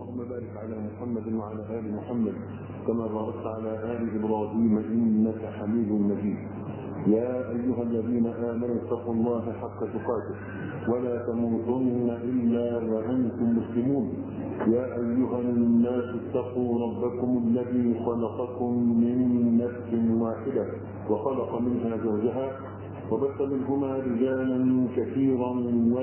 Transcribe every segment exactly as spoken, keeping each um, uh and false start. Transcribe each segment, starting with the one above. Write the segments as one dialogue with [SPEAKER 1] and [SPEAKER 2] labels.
[SPEAKER 1] اللهم بارك على محمد وعلى آل محمد كما باركت على آل إبراهيم إنك حميد مجيد. يا أيها الذين آمنوا اتقوا الله حق تقاته ولا تموتن إلا وأنتم مسلمون. يا أيها الناس اتقوا ربكم الذي خلقكم من نفس واحدة وخلق منها زوجها وبث منهما رجالا كثيرا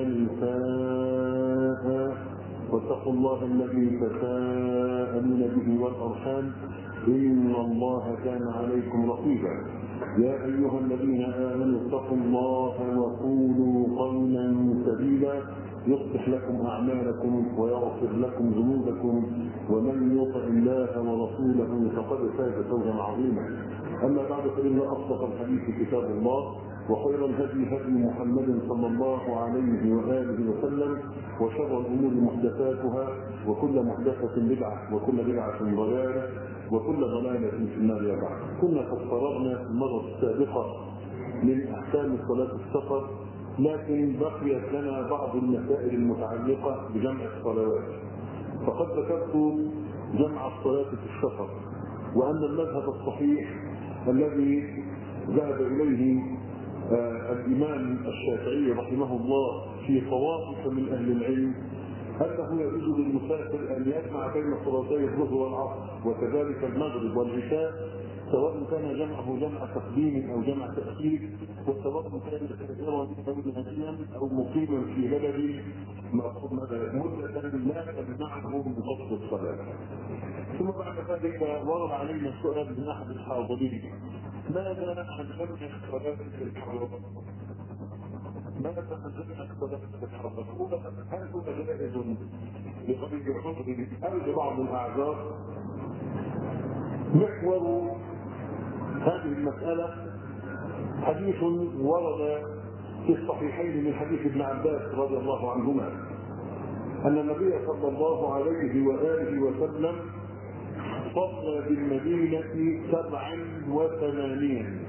[SPEAKER 1] ونساء واتقوا الله الذي تساءلون به والأرحام إن الله كان عليكم رقيبا. يا أيها الذين آمنوا اتقوا الله وقولوا قولا سديدا يصلح لكم أعمالكم ويغفر لكم ذنوبكم ومن يطع الله ورسوله فقد فاز فوزا عظيما. أما بعد فإن أصدق الحديث كتاب الله وخير الهدي هدي محمد صلى الله عليه وآله وسلم وشر الأمور محدثاتها وكل محدثة بدعة وكل بدعة ضلالة وكل ضلالة في النار. يا بعد كنا قد فرغنا المرة السابقة من أحكام صلاة السفر، لكن بقيت لنا بعض المسائل المتعلقة بجمع الصلوات. فقد ذكرت جمع الصلاة في السفر، وأن المذهب الصحيح الذي ذهب إليه آه الإمام الشافعي رحمه الله في طوائف من أهل العلم أنه يجوز للمسافر أن يجمع بين صلاتي الظهر والعصر وكذلك المغرب والعشاء، سواء كان جمعه جمع تقديم أو جمع تأخير، وسواء كان سافرا أو نهجيا أو مقيما في بلد مدة لا تمنعه من قصد الصلاة. ثم بعد ذلك ورد علينا السؤال من أحد الحاضرين: ماذا عن جمع الصلاة في الحرم؟ ماذا عن جمع الصلاة في الحرم؟ هل هو جائز لغير عذر أو لبعض الأعذار؟ محور هذه المسألة حديث ورد في الصحيحين من حديث ابن عباس رضي الله عنهما أن النبي صلى الله عليه وآله وسلم صلى بالمدينة سبعا وثمانين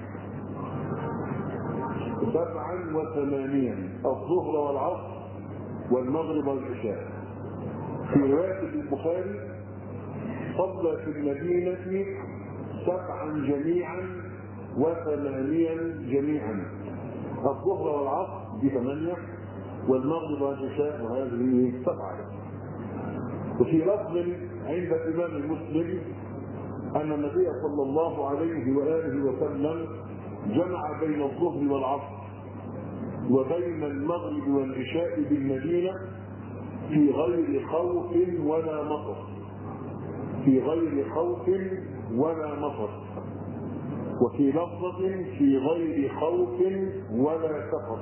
[SPEAKER 1] سبعا وثمانين الظهر والعصر والمغرب والعشاء. في رواية البخاري صلى في المدينة سبعا جميعا وثمانيا جميعا، الظهر والعصر بثمانية والمغرب والعشاء وهذه سبعة. وفي لفظ عند الإمام المسلم أن النبي صلى الله عليه وآله وسلم جمع بين الظهر والعصر وبين المغرب والعشاء بالمدينة في غير خوف ولا مطر في غير خوف ولا مطر وفي لفظة في غير خوف ولا سفر.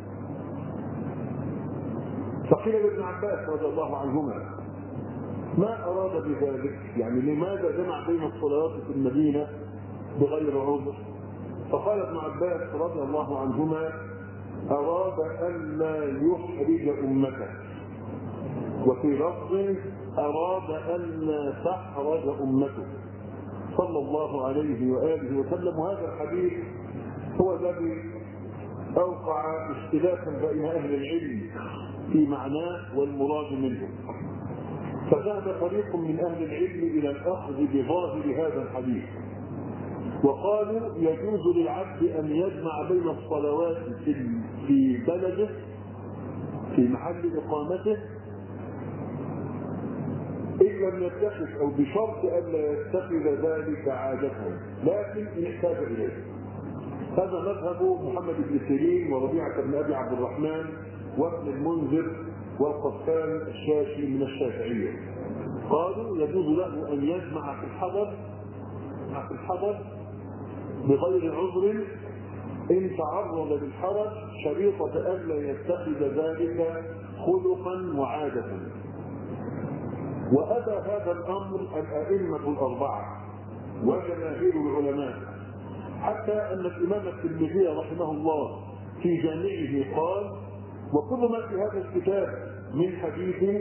[SPEAKER 1] فقيل لابن عباس رضي الله عنهما: ما أراد بذلك؟ يعني لماذا جمع بين الصلوات في المدينة بغير عذر؟ فقال ابن عباس رضي الله عنهما: أراد ألا يحرج أمته، وفي لفظ أراد ألا تحرج أمته صلى الله عليه وآله وسلم. وهذا الحديث هو الذي أوقع اختلافا بين أهل العلم في معناه والمراد منه. فذهب فريق من أهل العلم إلى الأخذ بظاهر هذا الحديث وقالوا يجوز للعبد أن يجمع بين الصلوات في بلده في محل إقامته إن لم يتخذ أو بشرط ألا يتخذ ذلك عادته، لكن إن احتاج إليه. هذا مذهب محمد بن سيرين وربيعة بن أبي عبد الرحمن وابن المنذر والقفان الشافعي من الشافعية. قالوا يجوز له أن يجمع في الحضر في الحضر بغير عذر إن تعرض للحرج شريطة ألا يتخذ ذلك خلقا وعادة. وأبى هذا الأمر الأئمة الأربعة وجماهير العلماء، حتى أن الإمام الترمذي رحمه الله في جامعه قال: وكل ما في هذا الكتاب من حديث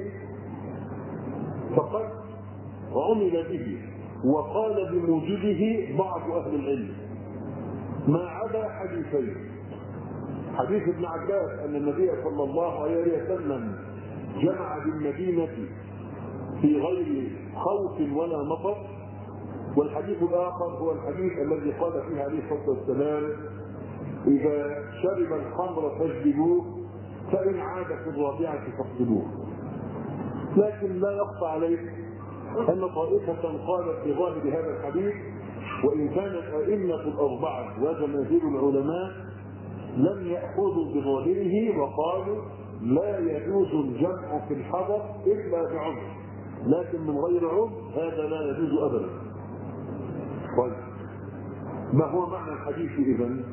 [SPEAKER 1] فقد عمل به وقال بموجبه بعض أهل العلم ما عدا حديثين: حديث ابن عباس أن النبي صلى الله عليه وسلم جمع بالمدينة في غير خوف ولا مطر. والحديث الآخر هو الحديث الذي قال فيه عليه الصلاة والسلام: إذا شرب الخمر فاجلدوه، فإن عاد في الرابعة فاقتلوه. لكن لا يخفى عليك أن طائفة قالت بظاهر هذا الحديث، وإن كانت أئمة الأربعة وجماهير العلماء لم يأخذوا بظاهره وقالوا لا يجوز الجمع في الحضر إلا بعذر، لكن من غير عذر هذا لا يجوز أبدا. طيب، ما هو معنى الحديث إذن؟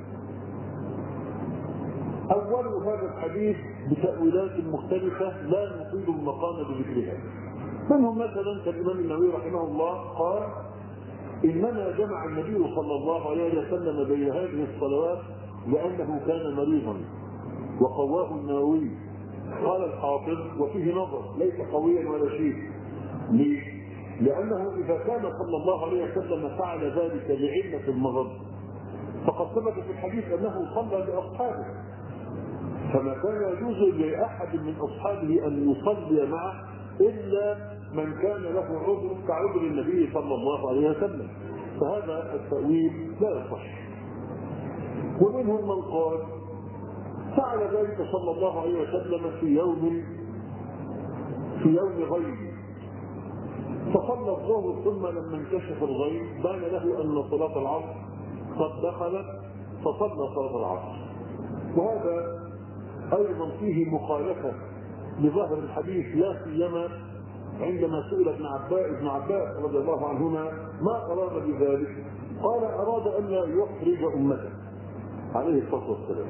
[SPEAKER 1] أول هذا الحديث بتأويلات مختلفة لا نطيل المقام بذكرها. منهم مثلا كالإمام النووي رحمه الله قال: إنما جمع النبي صلى الله عليه وسلم بين هذه الصلوات لأنه كان مريضا، وقواه النووي. قال الحافظ: وفيه نظر ليس قويا ولا شيء. ليه؟ لأنه إذا كان صلى الله عليه وسلم فعل ذلك لعلة المرض فقد ثبت في الحديث أنه صلى لأصحابه، فما كان يجوز لأحد من أصحابه أن يصلي معه إلا من كان له عذر كعذر النبي صلى الله عليه وسلم، فهذا التأويل لا يصح. ومنهم من قال: فعل ذلك صلى الله عليه وسلم في يوم في يوم غيب، فصلى الظهر ثم لما انكشف الغيب بان له أن صلاة العصر قد دخلت فصلى صلاة العصر. وهذا أيضا فيه مخالفة لظاهر الحديث، لا سيما عندما سئل ابن عباس ابن عباس رضي الله عنهما ما أراد بذلك، قال: أراد أن لا يحرج أمته عليه الصلاة والسلام.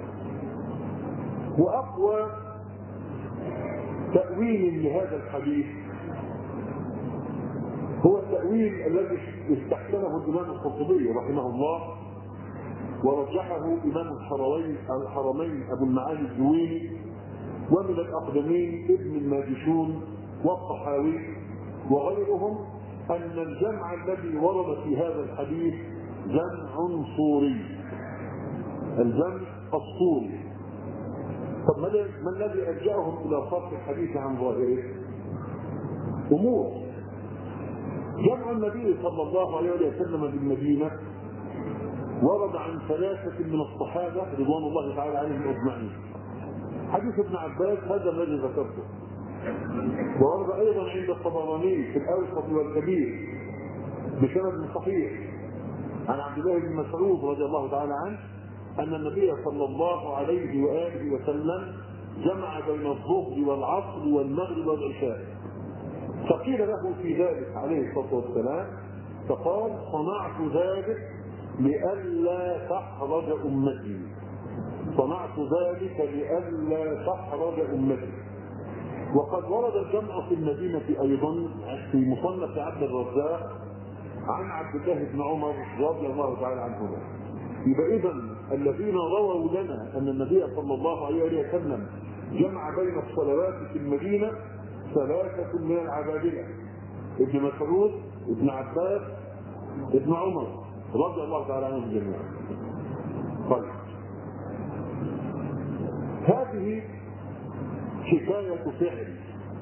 [SPEAKER 1] وأقوى تأويل لهذا الحديث هو التأويل الذي استحسنه الإمام القرطبي رحمه الله، ورجحه إمام الحرمين الحرمين أبو المعالي الجويني، ومن الأقدمين ابن الماجشون والطحاوي وغيرهم، أن الجمع الذي ورد في هذا الحديث جمع صوري، الجمع الصوري. طب ما الذي ألجأهم إلى صرف الحديث عن ظاهره؟ أمور. جمع النبي صلى الله عليه وسلم بالمدينة ورد عن ثلاثة من الصحابة رضوان الله تعالى عليهم أجمعين. حديث ابن عباس هذا الذي ذكرته، وورد أيضا عند الطبراني في الأوسط والكبير بسند صحيح عن عبد الله بن مسعود رضي الله تعالى عنه أن النبي صلى الله عليه وآله وسلم جمع بين الظهر والعصر والمغرب والعشاء، فقيل له في ذلك عليه الصلاة والسلام فقال: صنعت ذلك لئلا تحرج أمتي، صنعت ذلك لئلا تحرج أمتي. وقد ورد الجمع في المدينة أيضا في مصنف عبد الرزاق عن عبد الله بن عمر رضي الله تعالى عنهما. يبقى إذا الذين رووا لنا أن النبي صلى الله عليه وسلم جمع بين الصلوات في المدينة ثلاثة من العبادلة: ابن مسعود، ابن عباس، ابن عمر رضي الله تعالى عنهم جميعا. طيب، هذه حكاية فعل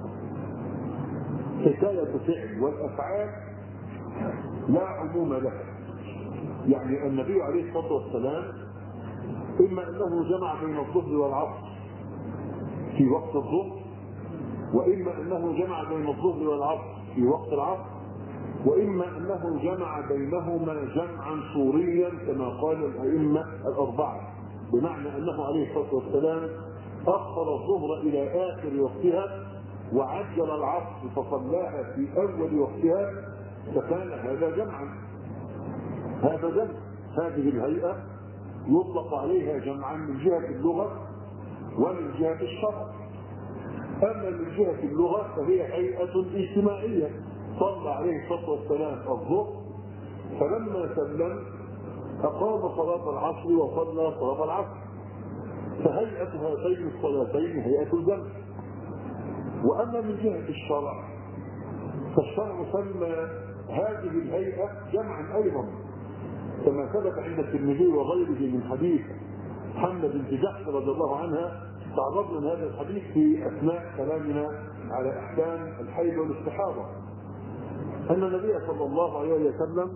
[SPEAKER 1] حكاية فعل والأفعال لا عموم لها. يعني النبي عليه الصلاة والسلام إما أنه جمع بين الظهر والعصر في وقت الظهر، وإما أنه جمع بين الظهر والعصر في وقت العصر، وإما أنه جمع بينهما جمعا صوريا كما قال الأئمة الأربعة، بمعنى أنه عليه الصلاة والسلام أخر الظهر إلى آخر وقتها وعجل العصر فصلاها في أول وقتها، فكان هذا جمعا. هذا جمع. هذه الهيئة يطلق عليها جمعا من جهة اللغة ومن جهة الشرع. أما من جهة اللغة فهي هيئة اجتماعية. صلى عليه الصلاة والسلام الظهر فلما سلم أقام صلاة العصر وصلى صلاة العصر، فهيئة هاتين الصلاتين هيئة الجمع. وأما من جهة الشرع فالشرع سمى هذه الهيئة جمعا أيضا، كما ثبت عند الترمذي وغيره من حديث حمد بنت جحش رضي الله عنها. تعرضنا لهذا الحديث في أثناء كلامنا على احكام الحيض والاستحاضه ان النبي صلى الله عليه وسلم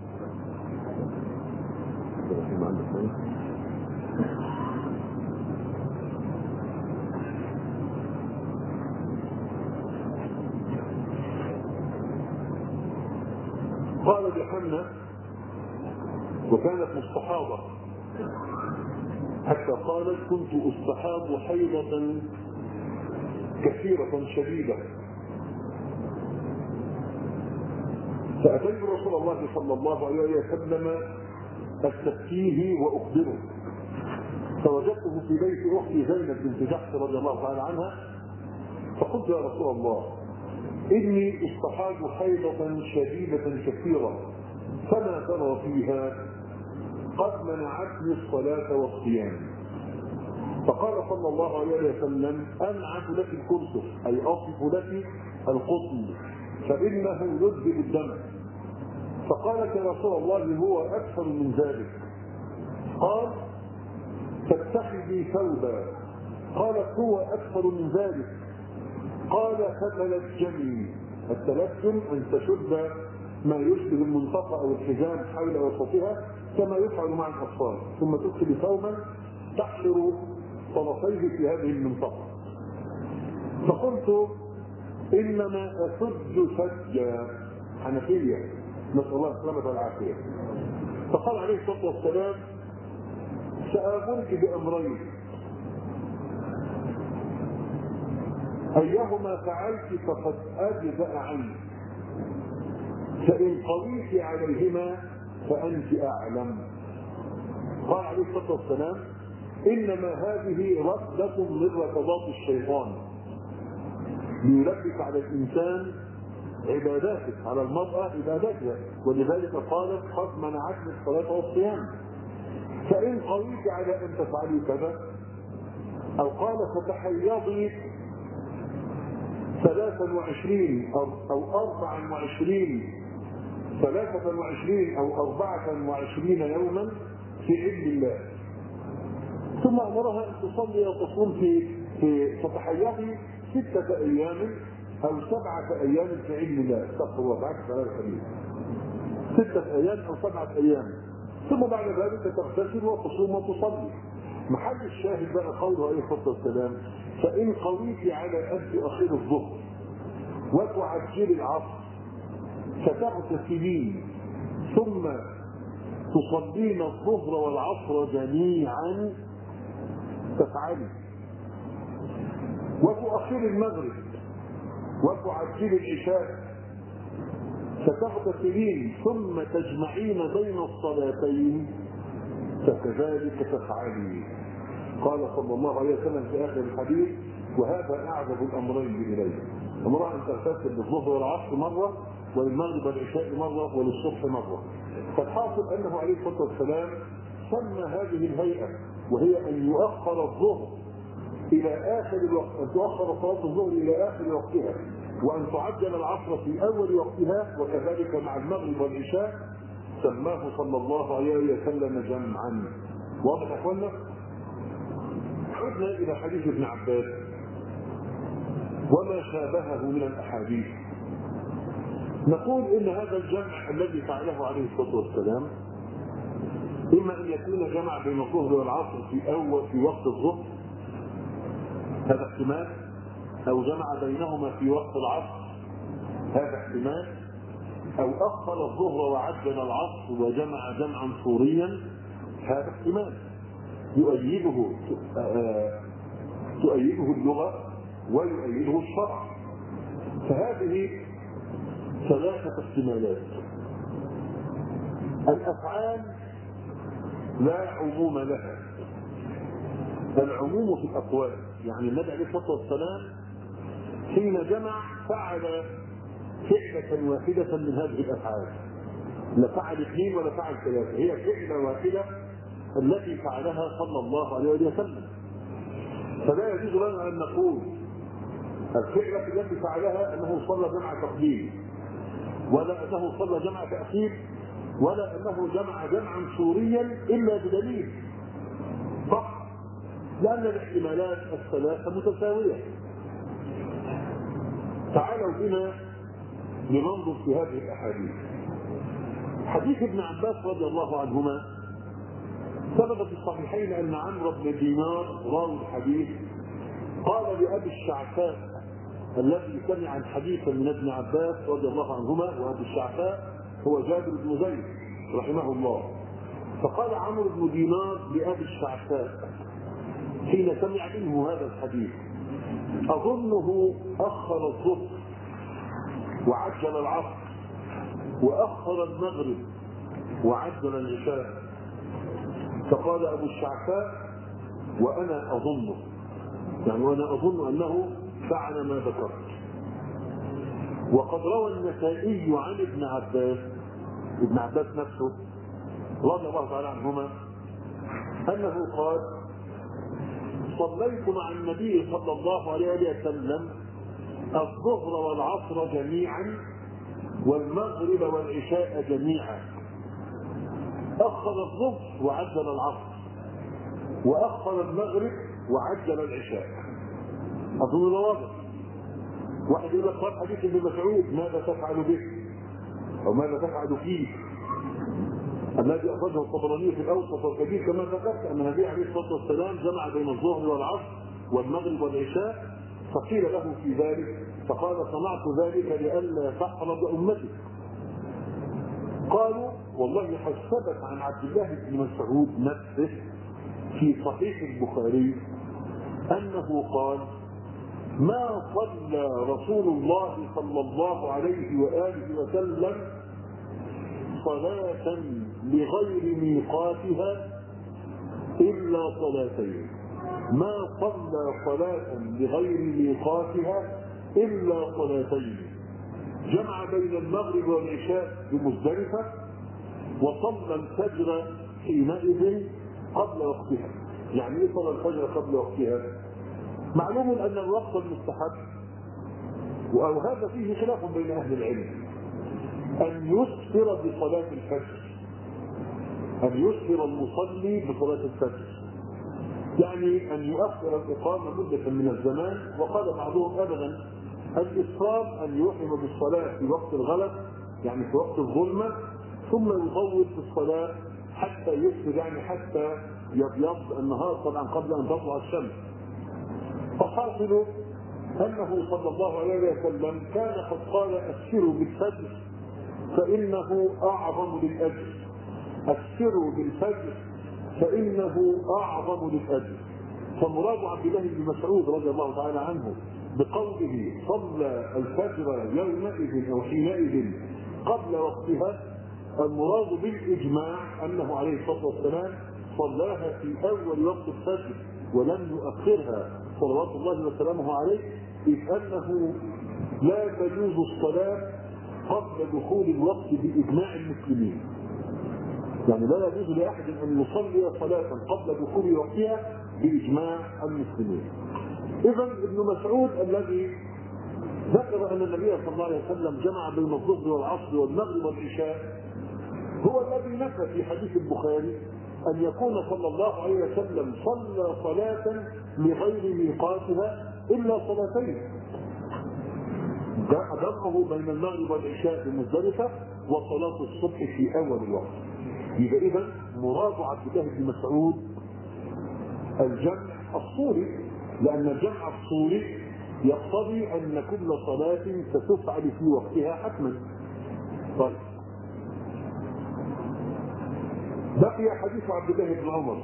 [SPEAKER 1] قال لحنة وكانت مستحاضة حتى قالت كنت استحاض حيضة كثيرة شديدة فأتيت رسول الله صلى الله عليه وسلم استفتيه وأخبره فوجدته في بيت أختي زينب بنت جحش رضي الله تعالى عنها فقلت يا رسول الله إني استحاض حيضة شديدة كثيرة فما ترى فيها؟ قد منعتني الصلاة والصيام. فقال صلى الله عليه وسلم أنعت لك الكرسف أي أصف لك القطن فإنه يذهب الدم. فقالت يا رسول الله هو أكثر من ذلك. قال فاتخذي ثوبا. قالت هو أكثر من ذلك. قال فتلجمي. التلجم أن تشد ما يشبه المنطقة أو الحزام حول وسطها كما يفعل مع الأطفال ثم تدخل ثوبا تحشر طرفيه في هذه المنطقة. فقلت إنما أسد سجا حنفية نسأل الله السلامة والعافية. فقال عليه الصلاة والسلام سآمرك بأمرين أيهما فعلت فقد أجزأ عنك فإن قويت عليهما فأنت أعلم. قال عليه الصلاة والسلام إنما هذه ردة من ركضات الشيطان ليلبس على الإنسان عباداتك على المرأة عباداتها ولذلك قالت قد منعتني الصلاة والصيام فإن قويت على أن تفعلي كذا أو قال فتحيضي ثلاثا وعشرين أو أربعا وعشرين ثلاثة وعشرين أو أربعة وعشرين يوما في علم الله ثم أمرها أن تصلي وتصوم في في فتحيضي ستة أيام أو سبعة أيام في علم الله استغفر الله بعد ثلاث حديث ستة أيام أو سبعة أيام ثم بعد ذلك تغتسل وتصوم وتصلي. محل الشاهد بقى قوله عليه الصلاة والسلام فإن قويت على أن تؤخر الظهر وتعجل العصر فتغتسلين ثم تصلين الظهر والعصر جميعا تفعلي وتؤخر المغرب وتعجل العشاء فتغتسلين ثم تجمعين بين الصلاتين فكذلك تفعلي. قال صلى الله عليه وسلم في آخر الحديث وهذا أعجب الأمرين إليه امرأة أن تغتسل بالظهر والعصر مرة وللمغرب والعشاء مرة وللصبح مرة. فالحاصل أنه عليه الصلاة والسلام سمى هذه الهيئة وهي أن يؤخر الظهر إلى آخر الوقت أن تؤخر صلاة الظهر إلى آخر وقتها وأن تعجل العصر في أول وقتها وكذلك مع المغرب والعشاء سماه صلى الله عليه وسلم جمعا. واضح يا اخوانا؟ عدنا إلى حديث ابن عباس وما شابهه من الأحاديث. نقول إن هذا الجمع الذي فعله عليه الصلاة والسلام إما أن يكون جمع بين الظهر والعصر في أول في وقت الظهر هذا احتمال أو جمع بينهما في وقت العصر هذا احتمال أو أخر الظهر وعجل العصر وجمع جمعا صوريا هذا احتمال يؤيده تؤيده اللغة ويؤيده الشرع. فهذه ثلاثة احتمالات. الأفعال لا عموم لها العموم في الأقوال يعني النبي عليه الصلاة والسلام حين جمع فعل فعلة واحدة من هذه الأفعال لا فعل اثنين ولا فعل ثلاثة هي فعلة واحدة التي فعلها صلى الله عليه وسلم. فلا يجوز لنا أن نقول الفعلة التي فعلها أنه صلى جمع تقديم ولا أنه صلى جمع تأخير ولا أنه جمع جمعا صوريا إلا بدليل صح لأن الاحتمالات الثلاثة متساوية. تعالوا بنا لننظر في هذه الاحاديث. حديث ابن عباس رضي الله عنهما ثبت في الصحيحين ان عمرو بن دينار راوي الحديث قال لابي الشعثاء الذي سمع الحديث من ابن عباس رضي الله عنهما، وابي الشعثاء هو جابر بن زيد رحمه الله، فقال عمرو بن دينار لابي الشعثاء حين سمع منه هذا الحديث: اظنه اخر الظهر وعجل العصر واخر المغرب وعجل العشاء. فقال ابو الشعثاء: وانا اظنه، يعني وانا اظن انه فعل ما ذكرت. وقد روى النسائي عن ابن عباس ابن عباس نفسه رضي الله تعالى عنهما انه قال: صليت مع النبي صلى الله عليه وسلم الظهر والعصر جميعا والمغرب والعشاء جميعا، اخر الظهر وعجل العصر واخر المغرب وعجل العشاء. اظن ده واضح. واحد يقول لك: طب حديث ابن مسعود ماذا تفعل به؟ او ماذا تفعل فيه؟ الذي اخرجه الطبراني في الاوسط والكبير كما ذكرت ان النبي عليه الصلاه والسلام جمع بين الظهر والعصر والمغرب والعشاء، فقيل له في ذلك فقال: صنعت ذلك لئلا تحرج امتي. قالوا: والله قد ثبت عن عبد الله بن مسعود نفسه في صحيح البخاري انه قال: ما صلى رسول الله صلى الله عليه واله وسلم صلاة لغير ميقاتها الا صلاتين. ما صلى صلاة لغير ميقاتها الا صلاتين، جمع بين المغرب والعشاء بمزدلفة، وصلى الفجر حينئذ قبل وقتها. يعني ايه صلى الفجر قبل وقتها؟ معلوم ان الوقت المستحب، وهذا فيه خلاف بين اهل العلم، ان يسفر بصلاة الفجر، ان يسفر المصلي بصلاة الفجر، يعني ان يؤخر الاقامة مدة من الزمان. وقال بعضهم ابدا الاسفار ان يوحم بالصلاة في وقت الغلس، يعني في وقت الظلمة، ثم يطول في الصلاة حتى يسفر، يعني حتى يبيض النهار طبعا قبل ان تطلع الشمس. فحاصل انه صلى الله عليه وسلم كان قد قال: اسفروا بالفجر فانه اعظم للاجر، اسفروا بالفجر فانه اعظم للاجر. فمراد عبد الله بن مسعود رضي الله تعالى عنه بقوله صلى الفجر يومئذ او حينئذ قبل وقتها، المراد بالاجماع انه عليه الصلاه والسلام صلاها في اول وقت الفجر ولم يؤخرها صلوات الله وسلامه عليه، إذ أنه لا تجوز الصلاة قبل دخول الوقت بإجماع المسلمين. يعني لا يجوز لأحد أن يصلي صلاة قبل دخول وقتها بإجماع المسلمين. إذا ابن مسعود الذي ذكر أن النبي صلى الله عليه وسلم جمع بين الظهر والعصر والمغرب والعشاء هو الذي نفى في حديث البخاري أن يكون صلى الله عليه وسلم صلى صلاة لغير ميقاتها إلا صلاتين، جمعه بين المغرب والعشاء بمزدلفة وصلاة الصبح في أول الوقت. يبقى إذا مراد عبد الله بن مسعود الجمع الصوري، لأن الجمع الصوري يقتضي أن كل صلاة ستفعل في وقتها حتما. طيب، بقي حديث عبد الله بن عمر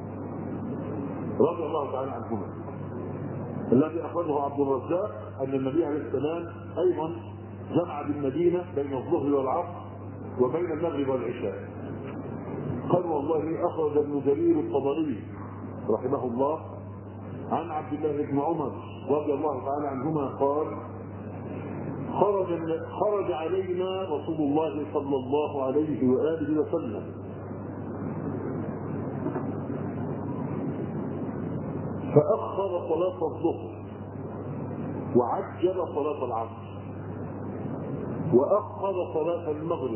[SPEAKER 1] رضي الله تعالى عنهما الذي اخرجه عبد الرزاق ان النبي عليه السلام ايضا جمع بالمدينه بين الظهر والعصر وبين المغرب والعشاء. قال: والله اخرج ابن جرير الطبري رحمه الله عن عبد الله بن عمر رضي الله تعالى عنهما قال: خرج خرج علينا رسول الله صلى الله عليه واله وسلم فأخر صلاة الظهر وعجل صلاة العصر وأخر صلاة المغرب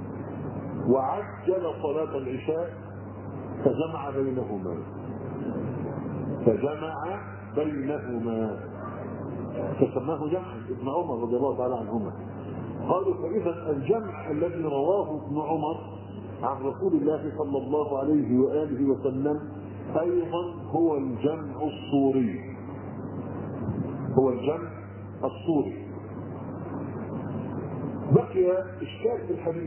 [SPEAKER 1] وعجل صلاة العشاء، فجمع بينهما فجمع بينهما فسماه جمعا ابن عمر رضي الله تعالى عنهما. قالوا فإذا الجمع الذي رواه ابن عمر عن رسول الله صلى الله عليه وآله وسلم أيضا هو الجمع الصوري، هو الجمع الصوري. بقي إشكال في الحديث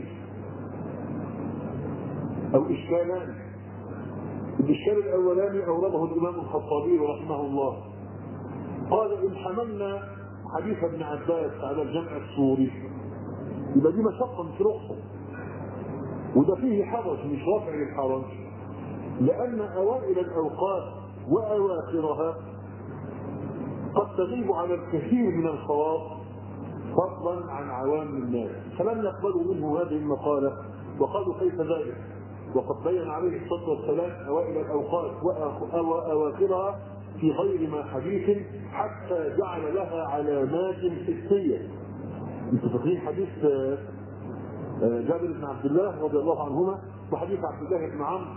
[SPEAKER 1] أو إشكالان. الإشكال الأولاني أورده الإمام الخطابي رحمه الله، قال إن حملنا حديث ابن عباس على الجمع الصوري يبقى دي مشقة مش رخصة، وده فيه حرج مش رفع للحرج، لأن أوائل الأوقات وأواخرها قد تغيب على الكثير من الخواص فضلا عن عوام الناس، فلم يقبلوا منه هذه المقالة وقالوا كيف ذلك، وقد بين عليه الصلاة والسلام أوائل الأوقات وأواخرها في غير ما حديث حتى جعل لها علامات حسية. انتم فاكرين حديث جابر بن عبد الله رضي الله عنهما وحديث عبد الله بن عمرو؟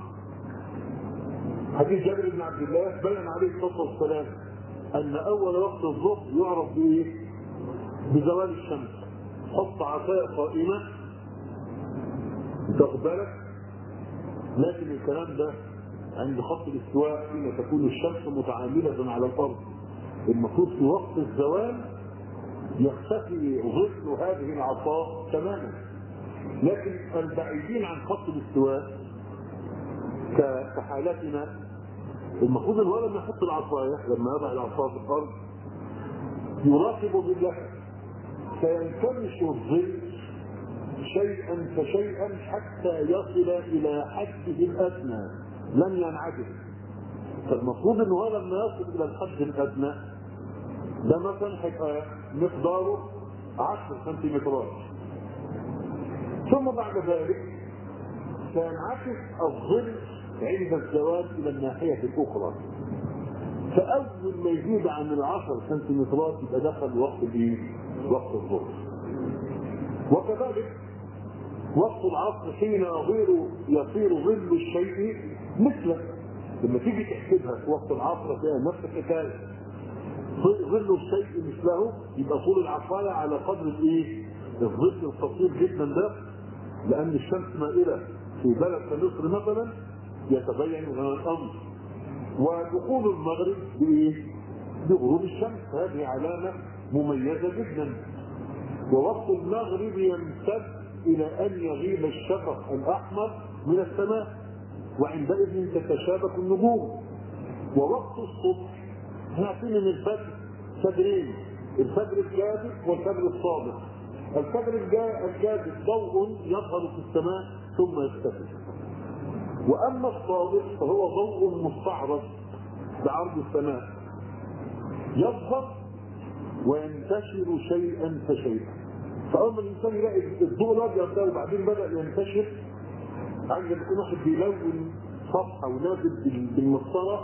[SPEAKER 1] حديث جابر بن عبد الله بين عليه الصلاة والسلام أن أول وقت الظهر يعرف بإيه؟ بزوال الشمس. حط عصاية قائمة تاخد بالك، لكن الكلام ده عند خط الاستواء حين تكون الشمس متعاملة على الأرض، المفروض في وقت الزوال يختفي ظل هذه العصا تماما. لكن البعيدين عن خط الاستواء كحالتنا المفروض الولد لما يحط العصاية لما يضع العصا في الأرض يراقب بالله فينكمش الظل شيئا فشيئا حتى يصل إلى حده الأدنى لن ينعدم. فالمفروض ان هو لما يصل الى الحد الادنى ده مثلا هيبقى مقداره عشرة سنتيمترات، ثم بعد ذلك سينعكس الظل عند الزوال الى الناحيه الاخرى، فاول ما يزيد عن العشر سنتيمترات يبقى دخل وقت الايه؟ وقت الظهر. وكذلك وقت العصر حين يصير يصير ظل الشيء مثله، لما تيجي تحسبها في وقت العصر فيها نفس الحكايه، ظل الشيء مثله يبقى طول العصايه على قدر الايه؟ الظل القصير جدا ده، لان الشمس مائله في بلد كمصر مثلا يتبين هذا الامر. ودخول المغرب بايه؟ بغروب الشمس، هذه علامه مميزه جدا. ووقت المغرب يمتد الى ان يغيب الشفق الاحمر من السماء، وعندئذ تتشابك النجوم. ووقت الصبح هاتين من الفجر فجرين، الفجر الكاذب والفجر الصادق. الفجر الكاذب ضوء يظهر في السماء ثم يختفي، واما الصادق فهو ضوء مستعرض بعرض السماء يظهر وينتشر شيئا فشيئا. فاول ما الانسان يلاقي الضوء الابيض ده وبعدين بدا ينتشر، عايز يكون واحد بيلون صفحه ونازل بالمسطره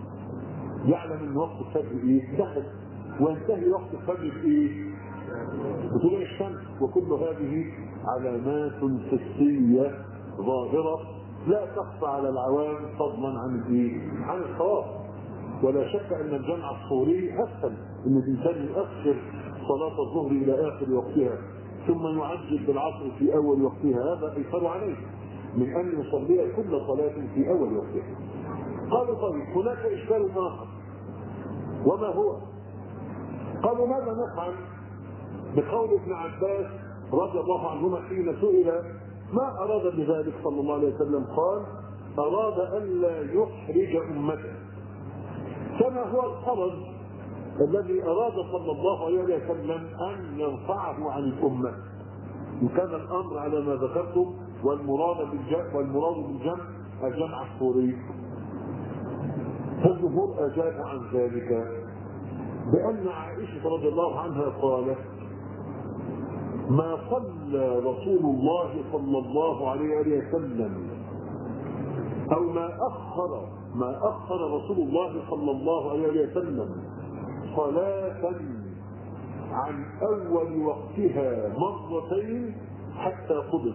[SPEAKER 1] يعلم ان وقت الفجر ايه؟ دخل، وينتهي وقت الفجر بايه؟ بطلوع الشمس. وكل هذه علامات حسيه ظاهره لا تخفى على العوام فضلا عن الايه؟ عن الخواص. ولا شك ان الجمع الصوري اسهل، ان الانسان يؤخر صلاه الظهر الى اخر وقتها ثم يعجل بالعصر في اول وقتها، هذا ايسر عليه من ان يصلي كل صلاه في اول وقتها. قالوا طيب هناك اشكال اخر، وما هو؟ قالوا ماذا نفعل بقول ابن عباس رضي الله عنهما حين سئل ما اراد بذلك صلى الله عليه وسلم؟ قال اراد الا يحرج امته، كما هو الحرج الذي اراد صلى الله عليه وسلم ان يرفعه عن الامه. وكان الامر على ما ذكرتم، والمراد بالجمع والمراد بالجمع الجمع الصوري. فالجمهور اجاب عن ذلك بان عائشه رضي الله عنها قالت ما صلى رسول الله صلى الله عليه وسلم او ما اخر ما اخر رسول الله صلى الله عليه وسلم صلاه عن اول وقتها مرتين حتى قبض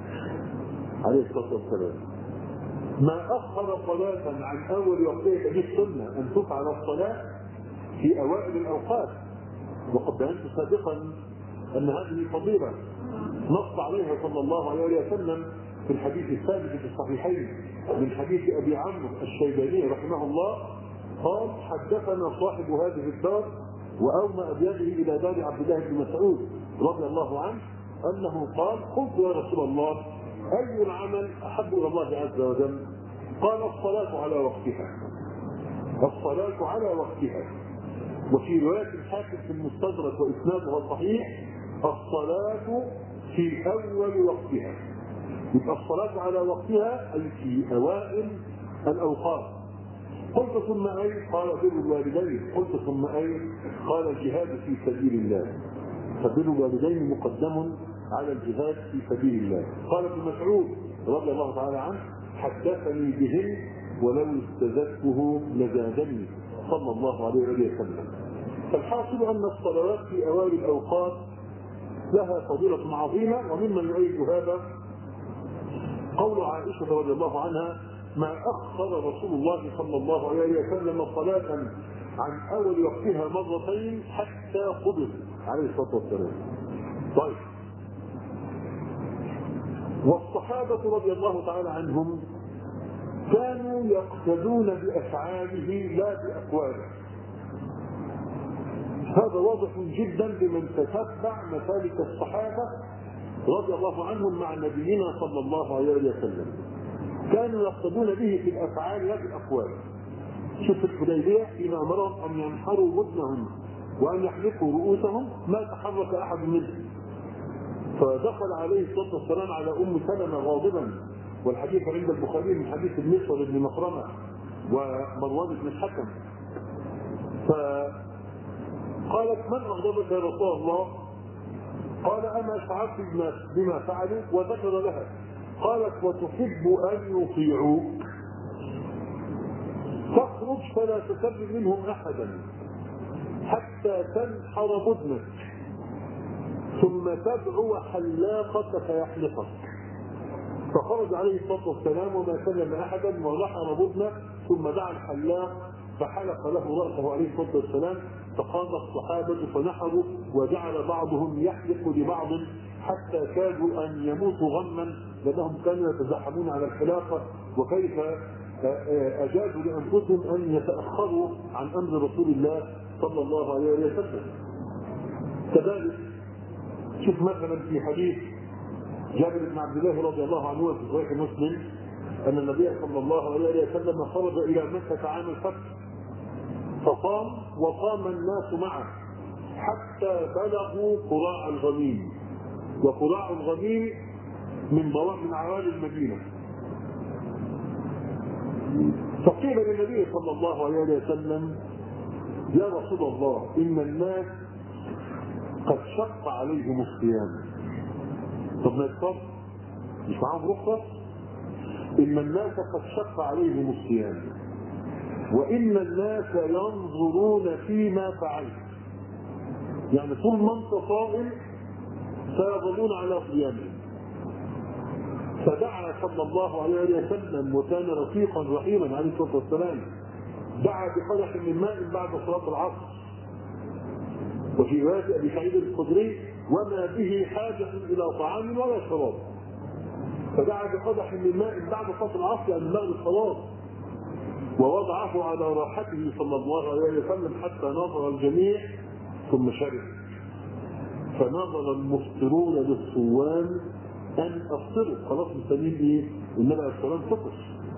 [SPEAKER 1] عليه الصلاه والسلام. ما اخر صلاه عن اول وقتها، دي السنه ان تفعل الصلاه في اوائل الاوقات، وقد بينت سابقا ان هذه فضيله نص عليها صلى الله عليه وسلم في الحديث الثابت في الصحيحين من حديث ابي عمرو الشيباني رحمه الله قال: حدثنا صاحب هذه الدار واومأ بيده الى دار عبد الله بن مسعود رضي الله عنه انه قال: قلت يا رسول الله اي العمل احب الى الله عز وجل؟ قال: الصلاه على وقتها. الصلاه على وقتها. وفي روايه الحاكم في المستدرك واسنادها صحيح: الصلاه في اول وقتها. يبقى الصلاه على وقتها اي في اوائل الاوقات. قلت ثم اي؟ قال: بر الوالدين. قلت ثم اي؟ قال: الجهاد في سبيل الله. فبر الوالدين مقدم على الجهاد في سبيل الله. قال ابن مسعود رضي الله تعالى عنه: حدثني بهن ولو استزدته لزادني صلى الله عليه وسلم. فالحاصل ان الصلوات في اوائل الاوقات لها فضيله عظيمه، وممن يؤيد هذا قول عائشه رضي الله عنها: ما اخر رسول الله صلى الله عليه وسلم صلاه عن اول وقتها مرتين حتى قبل عليه الصلاه والسلام. طيب، والصحابه رضي الله تعالى عنهم كانوا يقتدون بافعاله لا باقواله. هذا واضح جدا لمن تتبع مسالك الصحابه رضي الله عنهم مع نبينا صلى الله عليه وسلم. كانوا يقتدون به في الافعال لا بالاقوال. شوف الحديبيه حين امرهم ان ينحروا بدنهم وان يحلقوا رؤوسهم ما تحرك احد منهم. فدخل عليه الصلاه والسلام على ام سلمه غاضبا، والحديث عند البخاري من حديث المسور بن مخرمه ومروان بن الحكم. فقالت: من اغضبك يا رسول الله؟ قال: اما شعرت بما فعلوا؟ وذكر لها. قالت: وتحب ان يطيعوك فاخرج فلا تكلم منهم احدا حتى تنحر بدنك ثم تدعو حلاقك فيحلقك. فخرج عليه الصلاه والسلام وما كلم احدا ونحر بدنه، ثم دعا الحلاق فحلق له راسه عليه الصلاه والسلام. فقام الصحابه فنحروا، وجعل بعضهم يحلق لبعض حتى كادوا ان يموتوا غما، لانهم كانوا يتزاحمون على الحلاقه، وكيف اجازوا لانفسهم ان يتاخروا عن امر رسول الله صلى الله عليه وسلم. كذلك شوف مثلا في حديث جابر بن عبد الله رضي الله عنه في صحيح مسلم ان النبي صلى الله عليه وسلم خرج الى مكه عام الفتح فصام وصام الناس معه حتى بلغوا قراع الغميم. وقراع الغميم من من عوالي المدينه. فقيل للنبي صلى الله عليه وسلم: يا رسول الله ان الناس قد شق عليهم الصيام. طب ما يفطر؟ مش معاهم رخصه؟ ان الناس قد شق عليهم الصيام وان الناس ينظرون فيما فعلت. يعني طول ما انت صائم سيظلون على صيامهم. فدعا صلى الله عليه وسلم وكان رفيقا رحيما عليه الصلاه والسلام، دعا بقدح من ماء بعد صلاه العصر. وفي روايه ابي سعيد الخدري: وما به حاجه الى طعام ولا شراب. فدعا بقدح من ماء بعد صلاه العصر ان ماء الصلاه، ووضعه على راحته صلى الله عليه وسلم حتى نظر الجميع ثم شرب. فنظر المفطرون للصوام ان افطروا، خلاص مستنيين ايه؟ النبي عليه الصلاه والسلام فطر.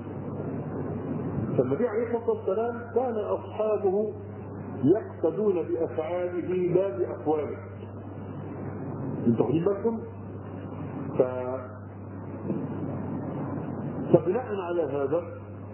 [SPEAKER 1] فالنبي عليه الصلاه والسلام كان اصحابه يقتدون بافعاله لا باقواله. انتوا واخدين بالكم؟ ف... فبناء على هذا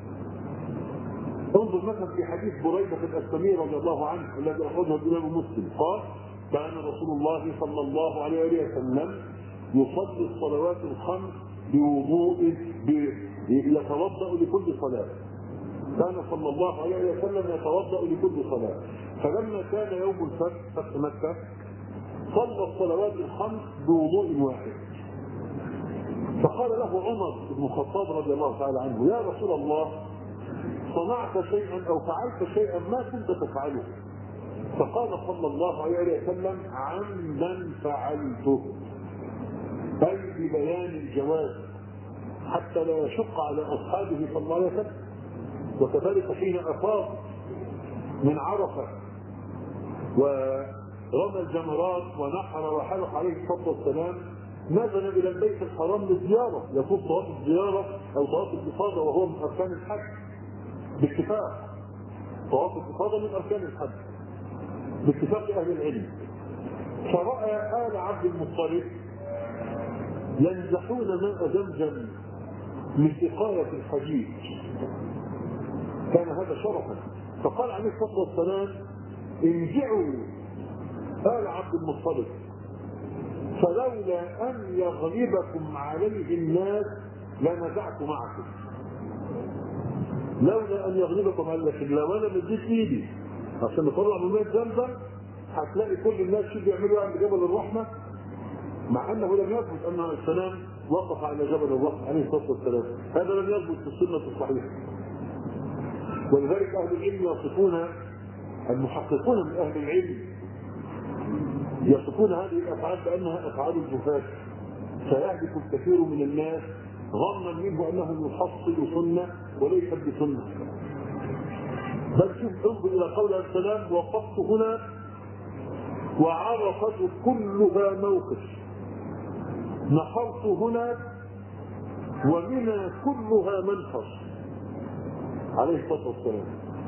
[SPEAKER 1] انظر مثلا في حديث بريده الاسلمي رضي الله عنه الذي اخرجه الامام مسلم قال: كان رسول الله صلى الله عليه وسلم يصلي الصلوات الخمس بوضوء يتوضا لكل صلاه. كان صلى الله عليه وسلم يتوضا لكل صلاه. فلما كان يوم الفتح فتح مكه صلى الصلوات الخمس بوضوء واحد. فقال له عمر بن الخطاب رضي الله تعالى عنه: يا رسول الله صنعت شيئا او فعلت شيئا ما كنت تفعله. فقال صلى الله عليه وسلم عمدا فعلته، أي ببيان الجواز حتى لا يشق على أصحابه صلى الله عليه وسلم. وكذلك حين أفاض من عرفة ورمى الجمرات ونحر وحلق عليه الصلاة والسلام، نزل إلى البيت الحرام للزيارة، يطوف طواف الزيارة أو طواف الإفاضة وهو من أركان الحج باتفاق. طواف الإفاضة من أركان الحج باتفاق أهل العلم. فرأى آل عبد المطلب ينزحون ماء زمزم من سقاية الحديد، كان هذا شرفا. فقال عليه الصلاة والسلام انزعوا آل عبد المطلب فلولا أن يغلبكم عليه الناس لنزعت معكم. لولا أن يغلبكم على لكن لو أنا مديت إيدي عشان نطلع من ماء زمزم هتلاقي كل الناس شو بيعملوا عند جبل الرحمة، مع أنه لم يثبت أن السلام وقف على جبل الرحمة عليه الصلاة والسلام، هذا لم يثبت في السنة الصحيحة. ولذلك أهل العلم يصفون، المحققون من أهل العلم يصفون هذه الأفعال بأنها أفعال الجفاة، فيهلك الكثير من الناس ظنا منه أنه يحصل سنة وليست بسنة. بل شوف انظر إلى قول السلام وقفت هنا وعرفت كلها موقف، نحرت هنا ومنى كلها منفر عليه الصلاة والسلام.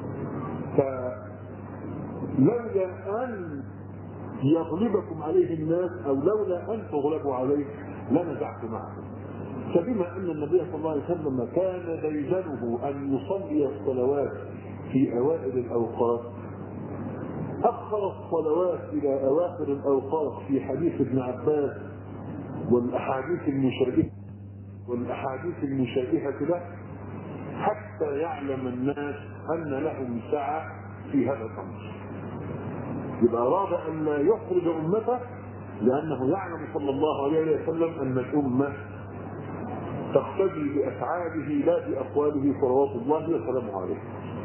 [SPEAKER 1] فلولا أن يغلبكم عليه الناس أو لولا أن تغلبوا عليه لنزعت معكم. فبما أن النبي صلى الله عليه وسلم كان ديدنه أن يصلي الصلوات في أوائل الأوقات، أخر الصلوات إلى أواخر الأوقات في حديث ابن عباس والأحاديث المشابهة والأحاديث المشابهة له حتى يعلم الناس أن لهم سعة في هذا الأمر. يبقى أراد أن لا يخرج أمته لأنه يعلم صلى الله عليه وسلم أن الأمة تقتدي بأفعاله لا بأقواله صلوات الله وسلامه عليه.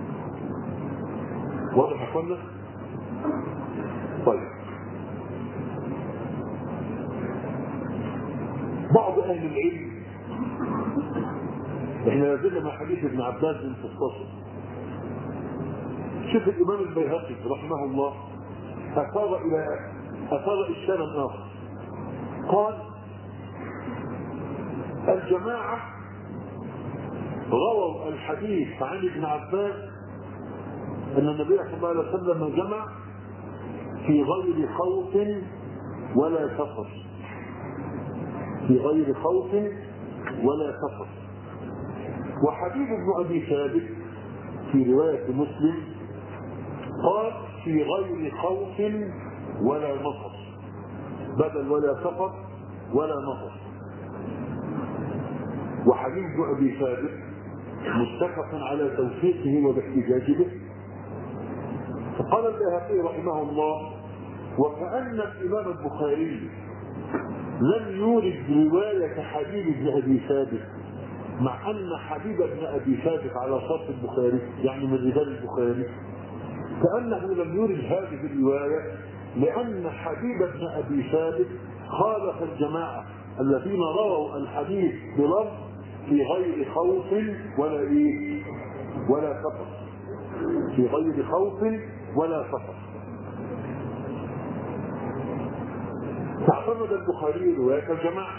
[SPEAKER 1] واضح يا اخوانا؟ طيب، بعض أهل العلم، احنا نزلنا مع حديث ابن عباس بن فصاصة. شوف الإمام البيهقي رحمه الله أثار إلى أثار إشكالا آخر، قال الجماعة رووا الحديث عن ابن عباس أن النبي صلى الله عليه وسلم جمع في غير خوف ولا سفر، في غير خوف ولا سفر. وحبيب بن أبي ثابت في رواية مسلم قال في غير خوف ولا مطر، بدل ولا سفر ولا مطر. وحبيب بن أبي ثابت متفق على توثيقه والاحتجاج به. فقال البيهقي رحمه الله وكأن الإمام البخاري لم يورد رواية حبيب بن أبي ثابت، مع أن حبيب بن أبي ثابت على شرط البخاري يعني من رجال البخاري، كأنه لم يورد هذه الرواية لأن حبيب بن أبي ثابت خالف الجماعة الذين رووا الحديث بلفظ في غير خوف ولا إيه ولا سفر، في غير خوف ولا سفر. فاعتمد البخاري رواية الجماعة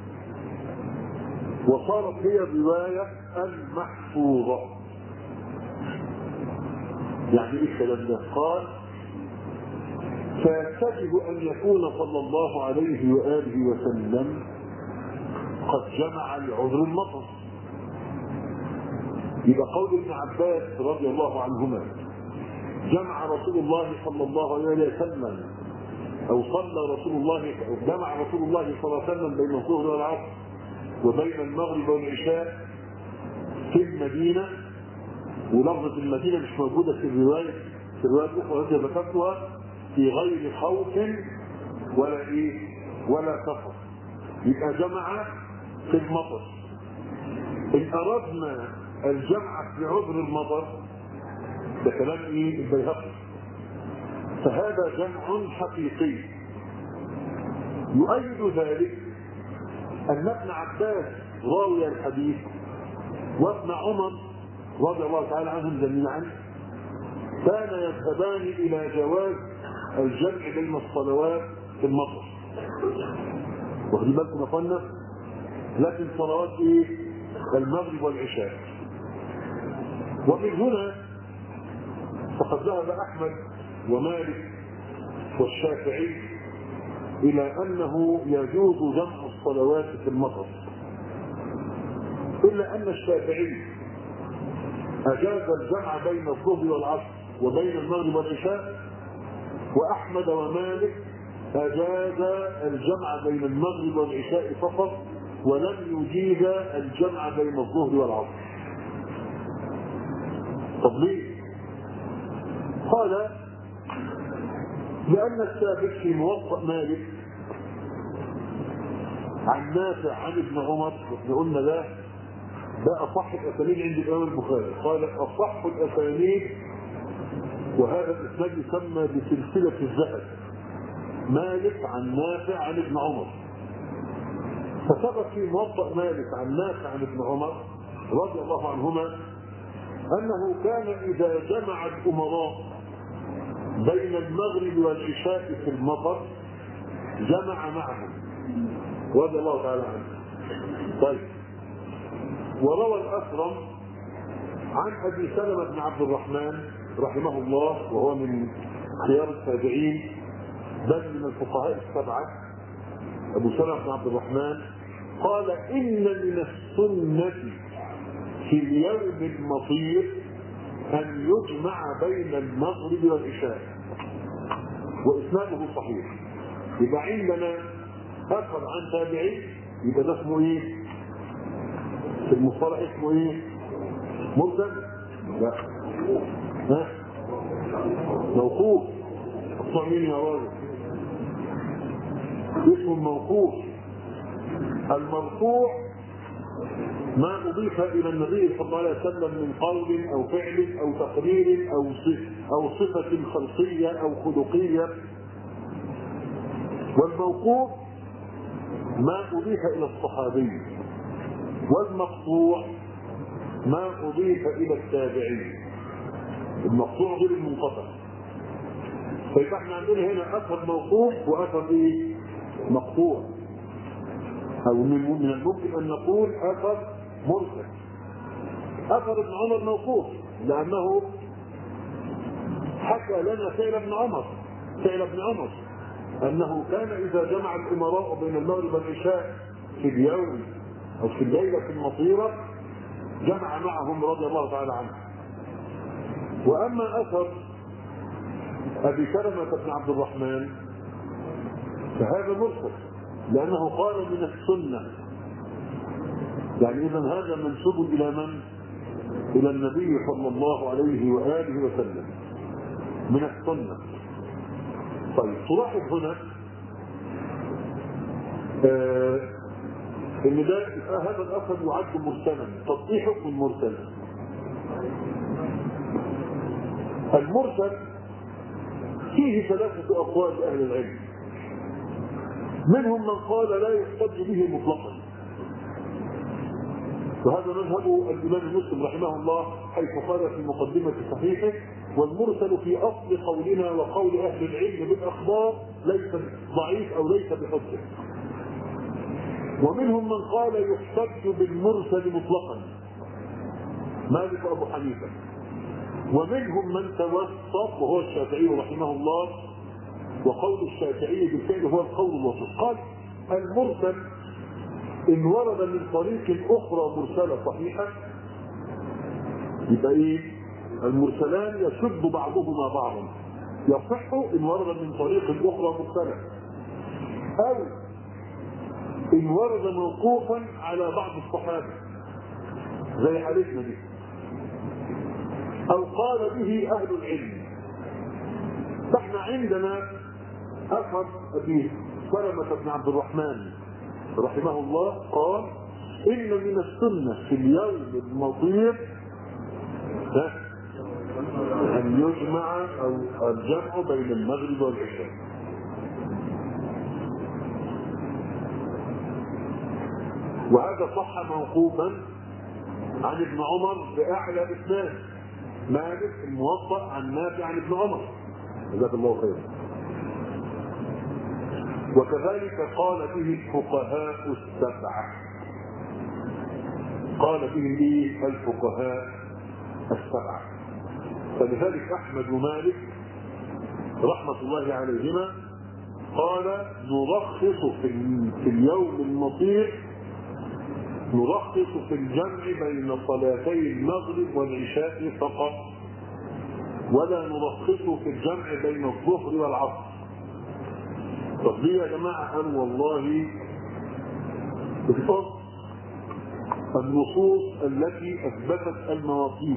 [SPEAKER 1] وصارت هي الرواية المحفوظة. يعني ايه الكلام ده؟ قال فيجب ان يكون صلى الله عليه واله وسلم قد جمع لعذر المطر. يبقى قول ابن عباس رضي الله عنهما جمع رسول الله صلى الله عليه وسلم او صلى رسول الله جمع رسول الله صلى الله عليه وسلم بين الظهر والعصر وبين المغرب والعشاء في المدينة، ولفظة المدينة مش موجودة في الرواية في الرواية الأخرى التي ذكرتها في غير خوف ولا إيه ولا سفر. يبقى جمع في المطر. إن أردنا الجمع في عذر المطر ده كلام إيه البيهقي، فهذا جمع حقيقي. يؤيد ذلك أن ابن عباس راوي الحديث وابن عمر رضي الله تعالى عنهم جميعا كان يذهبان إلى جواز الجمع بين الصلوات في المطر. واخدين بالكم يا اخوانا؟ لكن صلوات ايه؟ المغرب والعشاء. ومن هنا فقد ذهب احمد ومالك والشافعي الى انه يجوز جمع الصلوات في المطر، الا ان الشافعي اجاز الجمع بين الظهر والعصر وبين المغرب والعشاء، واحمد ومالك اجاز الجمع بين المغرب والعشاء فقط ولم يجيز الجمع بين الظهر والعصر. طب ليه؟ قال لان الثابت في موطأ مالك عن نافع عن ابن عمر، واحنا قلنا ده ده اصح الاسانيد عند الامام البخاري، قال اصح الاسانيد، وهذا الاسناد يسمى بسلسله الذهب، مالك عن نافع عن ابن عمر. فثبت في موطأ مالك عن نافع عن ابن عمر رضي الله عنهما انه كان اذا جمع الامراء بين المغرب والعشاء في المطر جمع معهم رضي الله تعالى عنه. طيب، وروى الأكرم عن أبي سلمة بن عبد الرحمن رحمه الله، وهو من خيار التابعين بل من الفقهاء السبعة، أبو سلمة بن عبد الرحمن قال إن من السنة في اليوم المطير أن يجمع بين المغرب والعشاء، وإسناده صحيح. يبقى عندنا أثر عن تابعي، يبقى ده اسمه إيه؟ في المصطلح اسمه إيه؟ مرسل؟ لا. ها؟ موقوف. أصبح مين يا راجل؟ اسمه الموقوف. المرفوع ما أضيف إلى النبي صلى الله عليه وسلم من قول أو فعل أو تقرير أو أو صفة خلقية أو خلقية. والموقوف ما أضيف إلى الصحابي، والمقطوع ما أضيف إلى التابعي. المقطوع غير المنقطع. فيبقى احنا عندنا هنا أثر موقوف وأثر إيه؟ مقطوع. أو من الممكن أن نقول أثر مرسل. أثر ابن عمر موقوف لأنه حكى لنا فعل ابن عمر فعل ابن عمر أنه كان إذا جمع الأمراء بين المغرب والعشاء في اليوم أو في الليلة المطيرة جمع معهم رضي الله تعالى عنه. وأما أثر أبي سلمة بن عبد الرحمن فهذا مرسل لأنه قال من السنة، يعني إذا هذا منسوب إلى من؟ إلى النبي صلى الله عليه وآله وسلم، من السنة. طيب، تلاحظ هنا آه ان ده هذا الاثر يعد مرسلا. طب ايه حكم المرسل؟ المرسل فيه ثلاثه اقوال لاهل العلم، منهم من قال لا يحتج به مطلقا، وهذا مذهب الامام مسلم رحمه الله حيث قال في مقدمه صحيحه: والمرسل في اصل قولنا وقول اهل العلم بالاخبار ليس ضعيف او ليس بحجه. ومنهم من قال يحتج بالمرسل مطلقا، مالك وابو حنيفه. ومنهم من توسط وهو الشافعي رحمه الله، وقول الشافعي بالفعل هو القول الوسط. قال المرسل ان ورد من طريق اخرى مرسله صحيحه يبقى ايه؟ المرسلان يشد بعضهما بعضا، يصح ان ورد من طريق اخرى مرسله، او ان ورد موقوفا على بعض الصحابه زي حديثنا دي، او قال به اهل العلم. فاحنا عندنا اثر ابي سلمة بن عبد الرحمن رحمه الله قال ان من السنه في اليوم المطير ان أن يجمع أو الجمع بين المغرب والعشاء. وهذا صح موقوفا عن ابن عمر بأعلى إسناد، مالك الموطأ عن نافع عن ابن عمر جزاك الله خيرا. وكذلك قال به الفقهاء السبعة، قال به ايه الفقهاء السبعة. فلذلك أحمد ومالك رحمة الله عليهما قال نرخص في, في اليوم المطير، نرخص في الجمع بين صلاتي المغرب والعشاء فقط، ولا نرخص في الجمع بين الظهر والعصر. طب ليه يا جماعة؟ قال والله الفصل النصوص التي أثبتت المواقيت،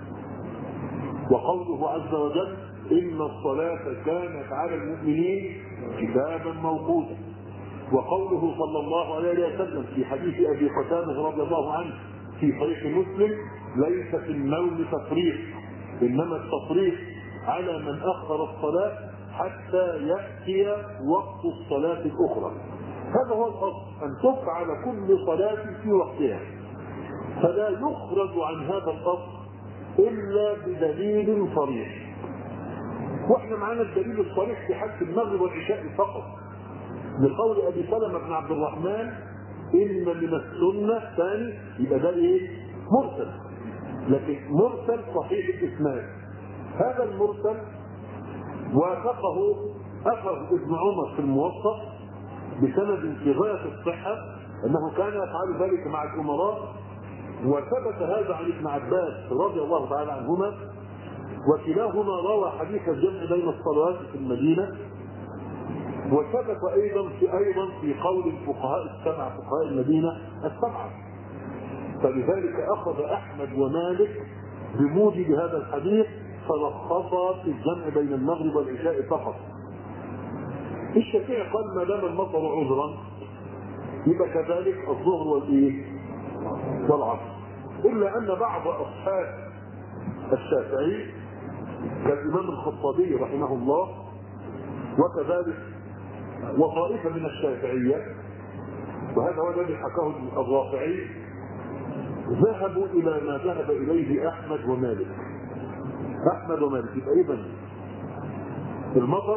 [SPEAKER 1] وقوله عز وجل إن الصلاة كانت على المؤمنين كتابا موقوتا، وقوله صلى الله عليه وسلم في حديث أبي قتادة رضي الله عنه في صحيح مسلم ليس في النوم تفريط، إنما التفريط على من أخر الصلاة حتى يأتي وقت الصلاة الأخرى. هذا هو الأصل، أن تفعل كل صلاة في وقتها، فلا يخرج عن هذا الأصل إلا بدليل صريح. واحنا معانا الدليل الصريح في حد المغرب والعشاء فقط، لقول أبي سلمة بن عبد الرحمن إن من السنة ثاني، يبقى ده إيه؟ مرسل، لكن مرسل صحيح الإسناد. هذا المرسل وافقه أخذ ابن عمر في الموطأ بسند في غاية الصحة أنه كان يفعل ذلك مع الأمراء، وثبت هذا عن ابن عباس رضي الله تعالى عنهما، وكلاهما روى حديث الجمع بين الصلوات في المدينة. وثبت أيضا في أيضا في قول الفقهاء السبعة، فقهاء المدينة السبعة. فلذلك أخذ أحمد ومالك بموجب هذا الحديث فرخصا في الجمع بين المغرب والعشاء فقط. الشافعي قال ما دام المطر عذرا يبقى كذلك الظهر والايه والعصر، الا ان بعض اصحاب الشافعي كالامام الخطابي رحمه الله وكذلك وطائفه من الشافعيه، وهذا هو الذي حكاه الرافعي، ذهبوا الى ما ذهب اليه احمد ومالك. احمد ومالك يبقى اذا المطر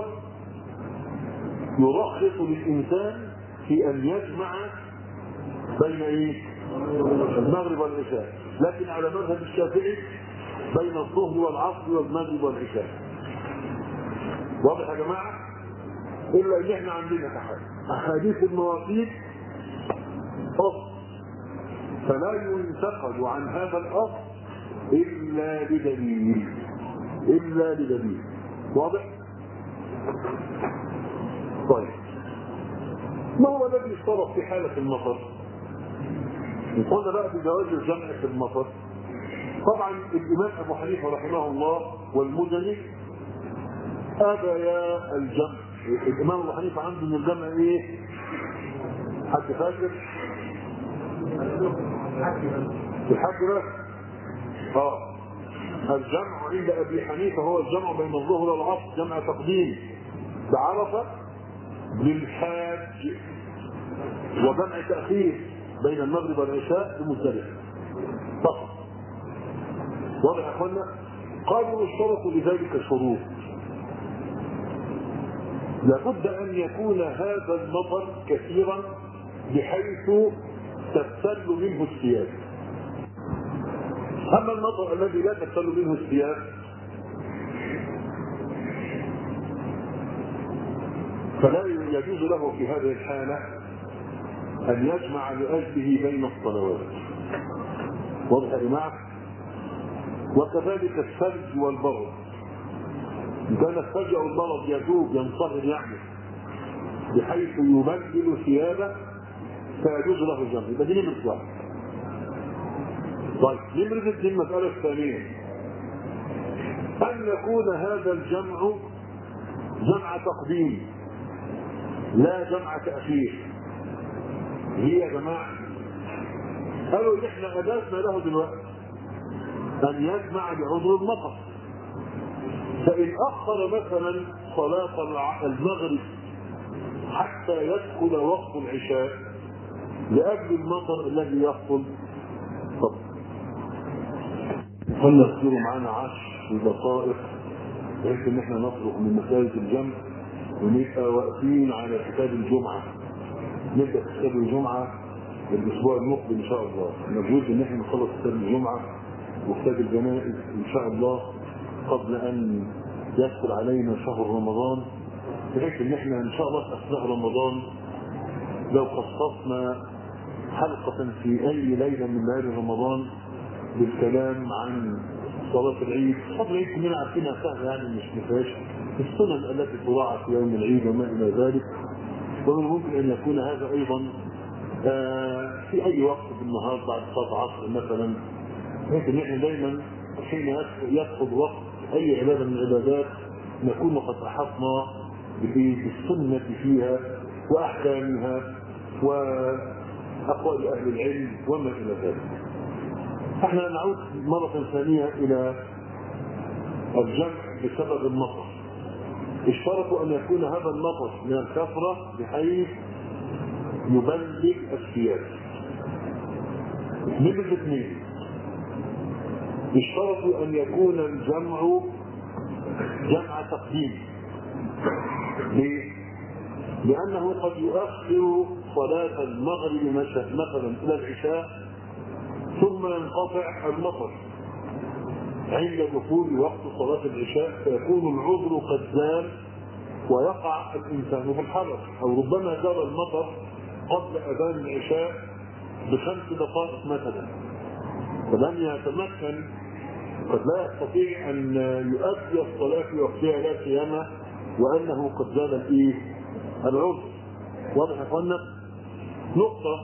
[SPEAKER 1] يرخص للإنسان في أن يجمع بين إيه؟ المغرب والعشاء، لكن على مذهب الشافعي بين الظهر والعصر والمغرب والعشاء. واضح يا جماعة؟ إلا إن إحنا عندنا أحاديث المواقيت أصل، فلا ينتقل عن هذا الأصل إلا بدليل، إلا بدليل. واضح؟ طيب ما هو الذي اشترط في حالة المطر؟ قلنا بقى بجواز الجمع في المطر. طبعا الإمام أبو حنيفة رحمه الله والمزني أبيا الجمع. الإمام أبو حنيفة عنده من الجمع إيه؟ حد فاكر؟ الحج بس؟ آه الجمع عند أبي حنيفة هو الجمع بين الظهر والعصر، جمع تقديم بعرفة للحاج، وجمع تأخير بين المغرب والعشاء بمزدلفة فقط. واضح يا اخوانا؟ قالوا اشترطوا لذلك شروط. لابد ان يكون هذا المطر كثيرا بحيث تبتل منه الثياب. اما المطر الذي لا تبتل منه الثياب فلا يجوز له في هذه الحالة أن يجمع لأجله بين الصلوات. واضح يا جماعة؟ وكذلك الثلج والبرد، إن كان الثلج أو البرد يذوب ينصهر يعني بحيث يبدل ثيابه فيجوز له الجمع. يبقى دي نمرة واحد. طيب نمرة دي المسألة الثانية، أن يكون هذا الجمع جمع تقديم لا جمع تأخير. هي يا جماعة قالوا إن احنا أجازنا له دلوقتي أن يجمع بعذر المطر، فإن أخر مثلا صلاة المغرب حتى يدخل وقت العشاء لأجل المطر الذي يحصل، طب فلنصبروا معانا عشر دقائق بحيث ان احنا نخرج من مسألة الجمع ونبقى واقفين على كتاب الجمعة. نبدأ كتاب الجمعة الأسبوع المقبل إن شاء الله. نجوز ان احنا نخلص كتاب الجمعة وكتاب الجنائز إن شاء الله قبل أن يدخل علينا شهر رمضان، بحيث ان احنا ان شاء الله في اثناء رمضان لو خصصنا حلقة في اي ليلة من ليالي رمضان بالكلام عن صلاة العيد. صلاة العيد كلنا عارفينها سهلة يعني مش مفيهاش السنن التي تراعى في يوم العيد وما الى ذلك، ومن الممكن ان يكون هذا ايضا في اي وقت في النهار بعد صلاة عصر مثلا، بحيث ان احنا دايما حين يدخل وقت اي عبادة من العبادات نكون قد احطنا بالسنة فيها واحكامها واقوال اهل العلم وما الى ذلك. احنا نعود مرة ثانية الى الجمع بسبب المطر. اشترطوا ان يكون هذا المطر من الكثرة بحيث يبلغ الثياب. من الاثنين اشترطوا ان يكون الجمع جمع تقديم. ليه؟ لانه قد يؤخر صلاة المغرب مثلا الى العشاء ثم ينقطع المطر عند دخول وقت صلاة العشاء، فيكون العذر قد زال ويقع الانسان في الحرج، او ربما زال المطر قبل اذان العشاء بخمس دقائق مثلا، فلم يتمكن قد لا يستطيع ان يؤدي الصلاة في وقتها لا سيما وانه قد زال الايه؟ العذر. واضح يا اخوانا؟ نقطة: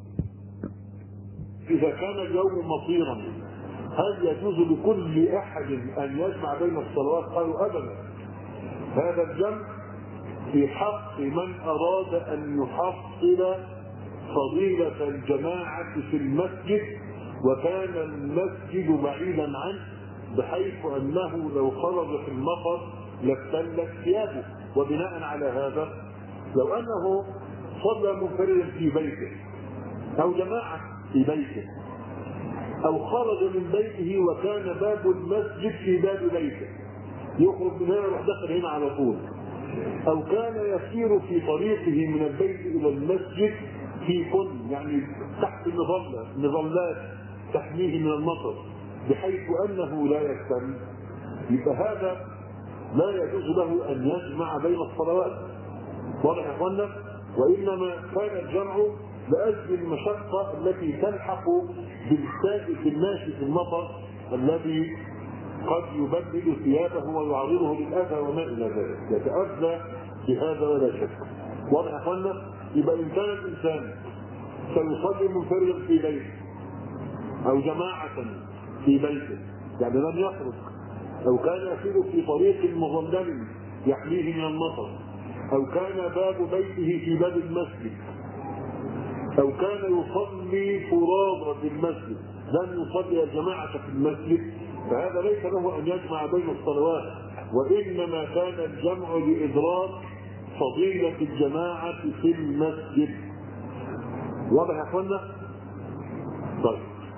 [SPEAKER 1] اذا كان اليوم مطيرا هل يجوز لكل احد ان يجمع بين الصلوات؟ قالوا ابدا. هذا الجمع في حق من اراد ان يحصل فضيلة الجماعة في المسجد وكان المسجد بعيدا عنه، بحيث انه لو خرج في المطر لابتلت ثيابه. وبناء على هذا لو انه صلى منفردا في بيته او جماعة في بيته او خرج من بيته وكان باب المسجد في باب بيته، يخرج من هنا يروح داخل هنا على طول، او كان يسير في طريقه من البيت الى المسجد في كل يعني تحت مظلة مظلات تحميه من المطر بحيث انه لا يستن، يبقى هذا لا يجوز له ان يجمع بين الصلوات. واضح يا اخوانا؟ وانما كان الجمع لاجل المشقه التي تلحق بالسائق الماشي في المطر الذي قد يبدل ثيابه ويعرضه للاذى وما الى ذلك، يتاذى بهذا ولا شك. واضح يا اخوانا؟ يبقى ان كان الانسان سيصلي منفردا في بيته او جماعه في بيته يعني لم يخرج، او كان يسير في طريق مظلل يحميه من المطر، او كان باب بيته في باب المسجد، او كان يصلي فرادى في المسجد لم يصلي الجماعه في المسجد، فهذا ليس له ان يجمع بين الصلوات، وانما كان الجمع لادراك فضيله الجماعه في المسجد. واضح يا اخوانا؟ طيب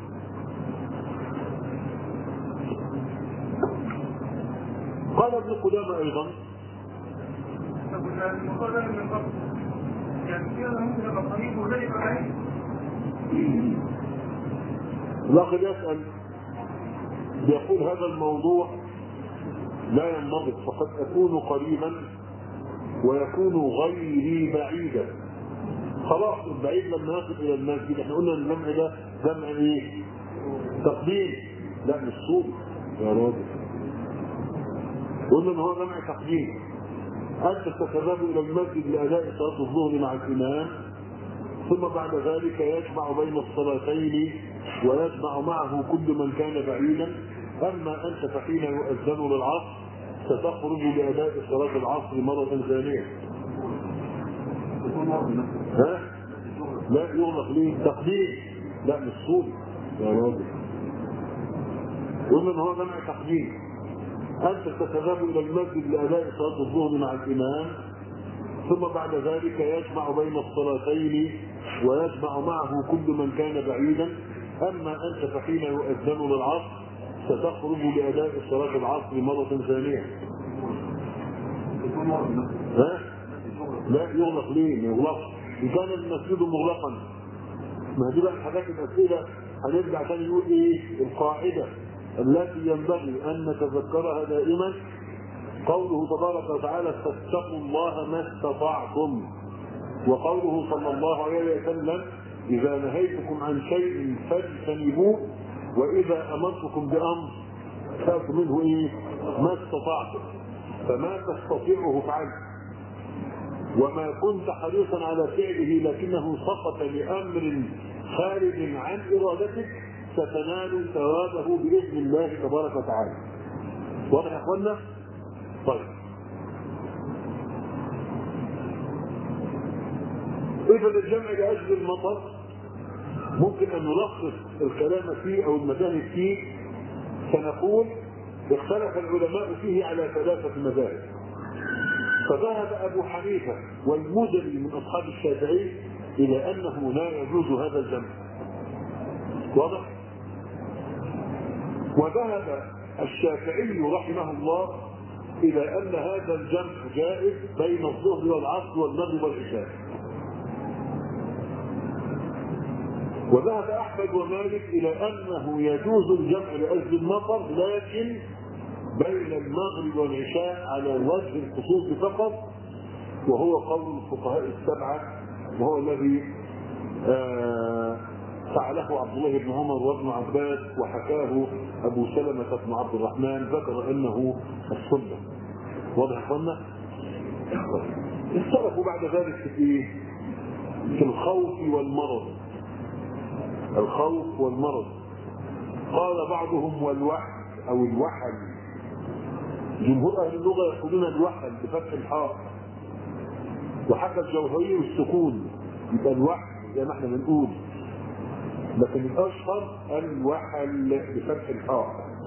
[SPEAKER 1] قال ابن قدامه ايضا الأخ يسأل يقول هذا الموضوع لا ينضبط، فقد أكون قريبا ويكون غيري بعيدا. خلاص البعيد لما يصل إلى المسجد احنا قلنا الجمع ده جمع ايه؟ تقديم، لا مش صوت يا راجل، قلنا ان هو جمع تقديم. أنت تتذهب إلى المسجد لأداء صلاة الظهر مع الإمام ثم بعد ذلك يجمع بين الصلاتين ويجمع معه كل من كان بعيدا. أما أنت فحين يؤذن للعصر ستخرج لأداء صلاة العصر مرة ثانية. ها؟ لا يغلق ليه؟ تقديم، لا مش صوت يا راجل، قلنا ان هو جمع تقديم. أنت تتذهب إلى المسجد لأداء صلاة الظهر مع الإمام، ثم بعد ذلك يجمع بين الصلاتين ويجمع معه كل من كان بعيدا. أما أنت فحين يؤذن للعصر ستخرج لأداء صلاة العصر مرة ثانية. ها؟ لا يغلق ليه؟ ما يغلقش. إن كان المسجد مغلقا، ما دي بقى الحاجات الأسئلة هنرجع تاني نقول إيه؟ القاعدة التي ينبغي أن نتذكرها دائما قوله تبارك وتعالى فاتقوا الله ما استطعتم، وقوله صلى الله عليه وسلم إذا نهيتكم عن شيء فاجتنبوه وإذا أمرتكم بأمر فاتوا منه إيه؟ ما استطعتم، فما تستطيعه فعله، وما كنت حريصا على فعله لكنه سقط لأمر خارج عن إرادتك ستنال ثوابه بإذن الله تبارك وتعالى. واضح يا اخوانا؟ طيب، إذا الجمع لأجل المطر ممكن أن نلخص الكلام فيه أو المذاهب فيه، فنقول اختلف العلماء فيه على ثلاثة مذاهب. فذهب أبو حنيفة والمزني من أصحاب الشافعي إلى أنه لا يجوز هذا الجمع. واضح؟ وذهب الشافعي رحمه الله إلى أن هذا الجمع جائز بين الظهر والعصر والمغرب والعشاء. وذهب أحمد ومالك إلى أنه يجوز الجمع لأجل المطر لكن بين المغرب والعشاء على وجه الخصوص فقط، وهو قول الفقهاء السبعة، وهو الذي آه فعله عبد الله بن عمر وابن عباس، وحكاه أبو سلمة بن عبد الرحمن، ذكر أنه السنة. واضح يا اخوانا؟ اختلفوا بعد ذلك في في الخوف والمرض. الخوف والمرض قال بعضهم والوحل أو الوحل. جمهور أهل اللغة يقولون الوحل بفتح الحاء، وحكى الجوهري السكون، يبقى الوحل زي ما احنا بنقول، لكن الأشهر الوحل بفتح الحاء.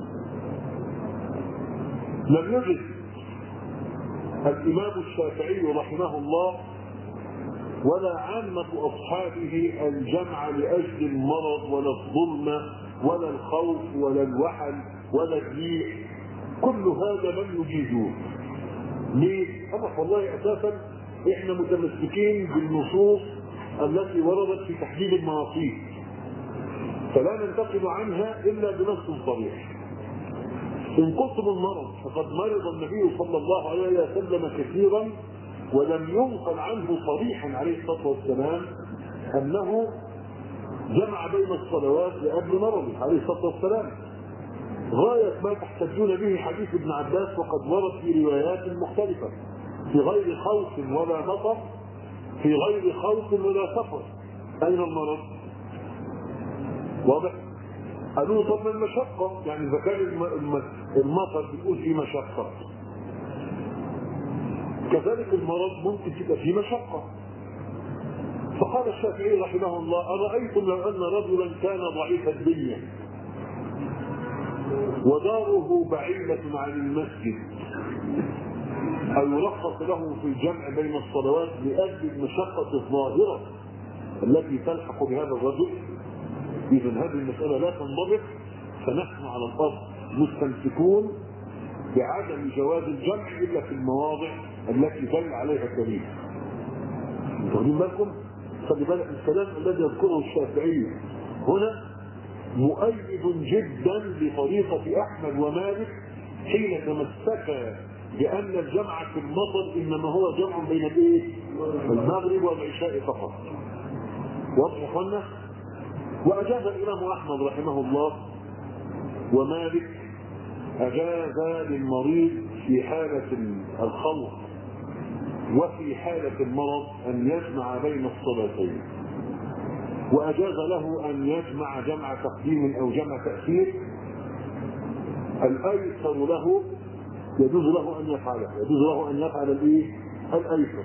[SPEAKER 1] لم يجد الإمام الشافعي رحمه الله ولا عامة أصحابه الجمع لأجل المرض ولا الظلم ولا الخوف ولا الوحل ولا الريح، كل هذا لم يجيزوه. ليه؟ أنا والله أساسا إحنا متمسكين بالنصوص التي وردت في تحديد المواقيت، فلا ننتقل عنها إلا بنص صريح. إن قلتم المرض فقد مرض النبي صلى الله عليه وسلم كثيرا، ولم ينقل عنه صريحا عليه الصلاة والسلام أنه جمع بين الصلوات لأجل مرضه عليه الصلاة والسلام. غاية ما تحتجون به حديث ابن عباس وقد ورد في روايات مختلفة في غير خوف ولا مطر، في غير خوف ولا سفر. أين المرض؟ واضح؟ قالوا طب المشقة، يعني إذا كان المطر بتقول في مشقة، كذلك المرض ممكن تبقى في مشقة. فقال الشافعي رحمه الله أرأيتم لو أن رجلا كان ضعيف البنية وداره بعيدة عن المسجد، أو يرخص له في الجمع بين الصلوات لأجل المشقة الظاهرة التي تلحق بهذا الرجل؟ إذا هذه المسألة لا تنضبط، فنحن على الأرض مستمسكون بعدم جواز الجمع إلا في المواضع التي دل عليها الدليل. واخدين بالكم؟ خلي بالك الكلام الذي يذكره الشافعي هنا مؤيد جدا لطريقة أحمد ومالك حين تمسكا بأن الجمع في المطر إنما هو جمع بين الايه؟ المغرب والعشاء فقط. واضح يا اخوانا؟ وأجاز الإمام أحمد رحمه الله ومالك، أجاز للمريض في حالة الخوف وفي حالة المرض أن يجمع بين الصلاتين، وأجاز له أن يجمع جمع تقديم أو جمع تأخير. الأيسر له يجوز له أن يفعله، يجوز له أن يفعل الإيه؟ الأيسر.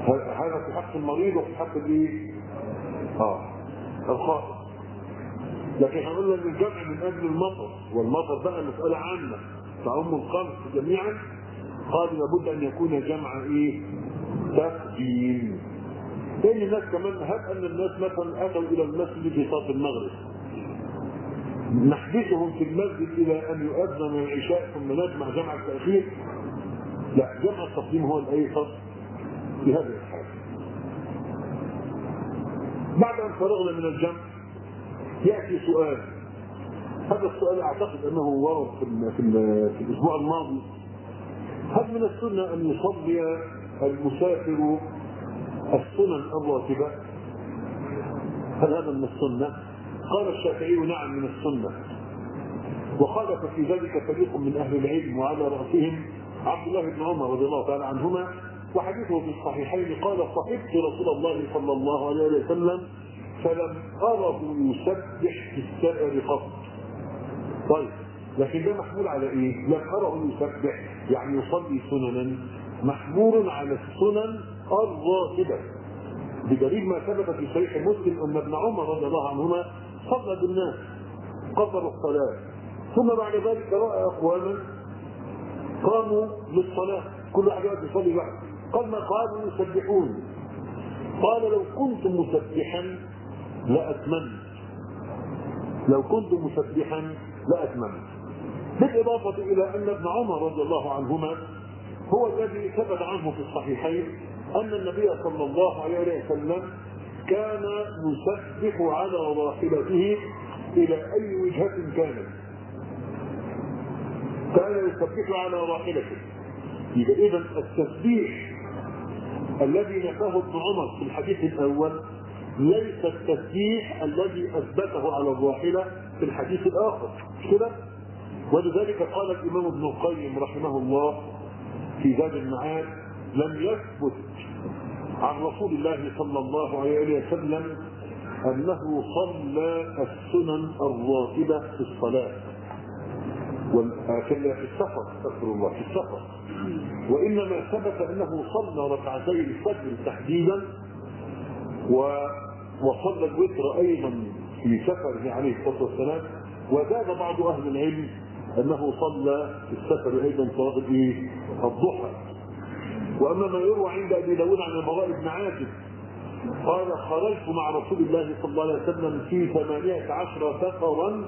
[SPEAKER 1] هذا في حق المريض وفي حق الإيه؟ آه الخائف. لكن هنقول ان الجمع من اجل المطر، والمطر بقى مساله عامه تعم الخلق جميعا. قال لابد ان يكون جمع ايه؟ تقديم. تاني الناس كمان، هب ان الناس مثلا اتوا الى المسجد في صلاه المغرب، نحبسهم في المسجد الى ان يؤذن العشاء ثم نجمع جمع التاخير؟ لا، جمع التقديم هو الايسر في هذه الحاله. بعد ان فرغنا من الجمع ياتي سؤال. هذا السؤال اعتقد انه ورد في, في, في الاسبوع الماضي. هل من السنه ان يصلي المسافر السنن الراتبه؟ هل هذا من السنه؟ قال الشافعي نعم من السنه، وخالف في ذلك فريق من اهل العلم وعلى راسهم عبد الله بن عمر رضي الله تعالى عنهما، وحديثه في الصحيحين قال صحبت رسول الله صلى الله عليه وسلم فلم اره يسبح في السائر قط. طيب، لكن ده محمول على ايه؟ لم اره يسبح يعني يصلي سننا، محمول على السنن الراتبه، بدليل ما ثبت في صحيح مسلم ان ابن عمر رضي الله عنهما صلى بالناس قصر الصلاه، ثم بعد ذلك راى اقواما قاموا للصلاه كل واحد يصلي بعد، قال ما قالوا يسبحون، قال لو كنت مسبحا لاتممت، لو كنت مسبحا لاتممت. بالاضافه الى ان ابن عمر رضي الله عنهما هو الذي ثبت عنه في الصحيحين ان النبي صلى الله عليه وسلم كان يسبح على راحلته الى اي وجهه كانت، كان يسبح على راحلته. يبقى اذا التسبيح الذي نفاه ابن عمر في الحديث الاول ليس التسبيح الذي اثبته على الراحله في الحديث الاخر، مش كده؟ ولذلك قال الامام ابن القيم رحمه الله في زاد المعاد لم يثبت عن رسول الله صلى الله عليه وسلم انه صلى السنن الراتبه في الصلاه وكان في السفر، استغفر الله، في السفر، وانما ثبت انه صلى ركعتي الفجر تحديدا وصلى الوتر ايضا في سفره عليه الصلاه والسلام، وزاد بعض اهل العلم انه صلى في السفر ايضا صلاه الضحى. واما ما يروى عند ابي داود عن البراء بن عازب قال خرجت مع رسول الله صلى الله عليه وسلم في ثمانية عشر سفرا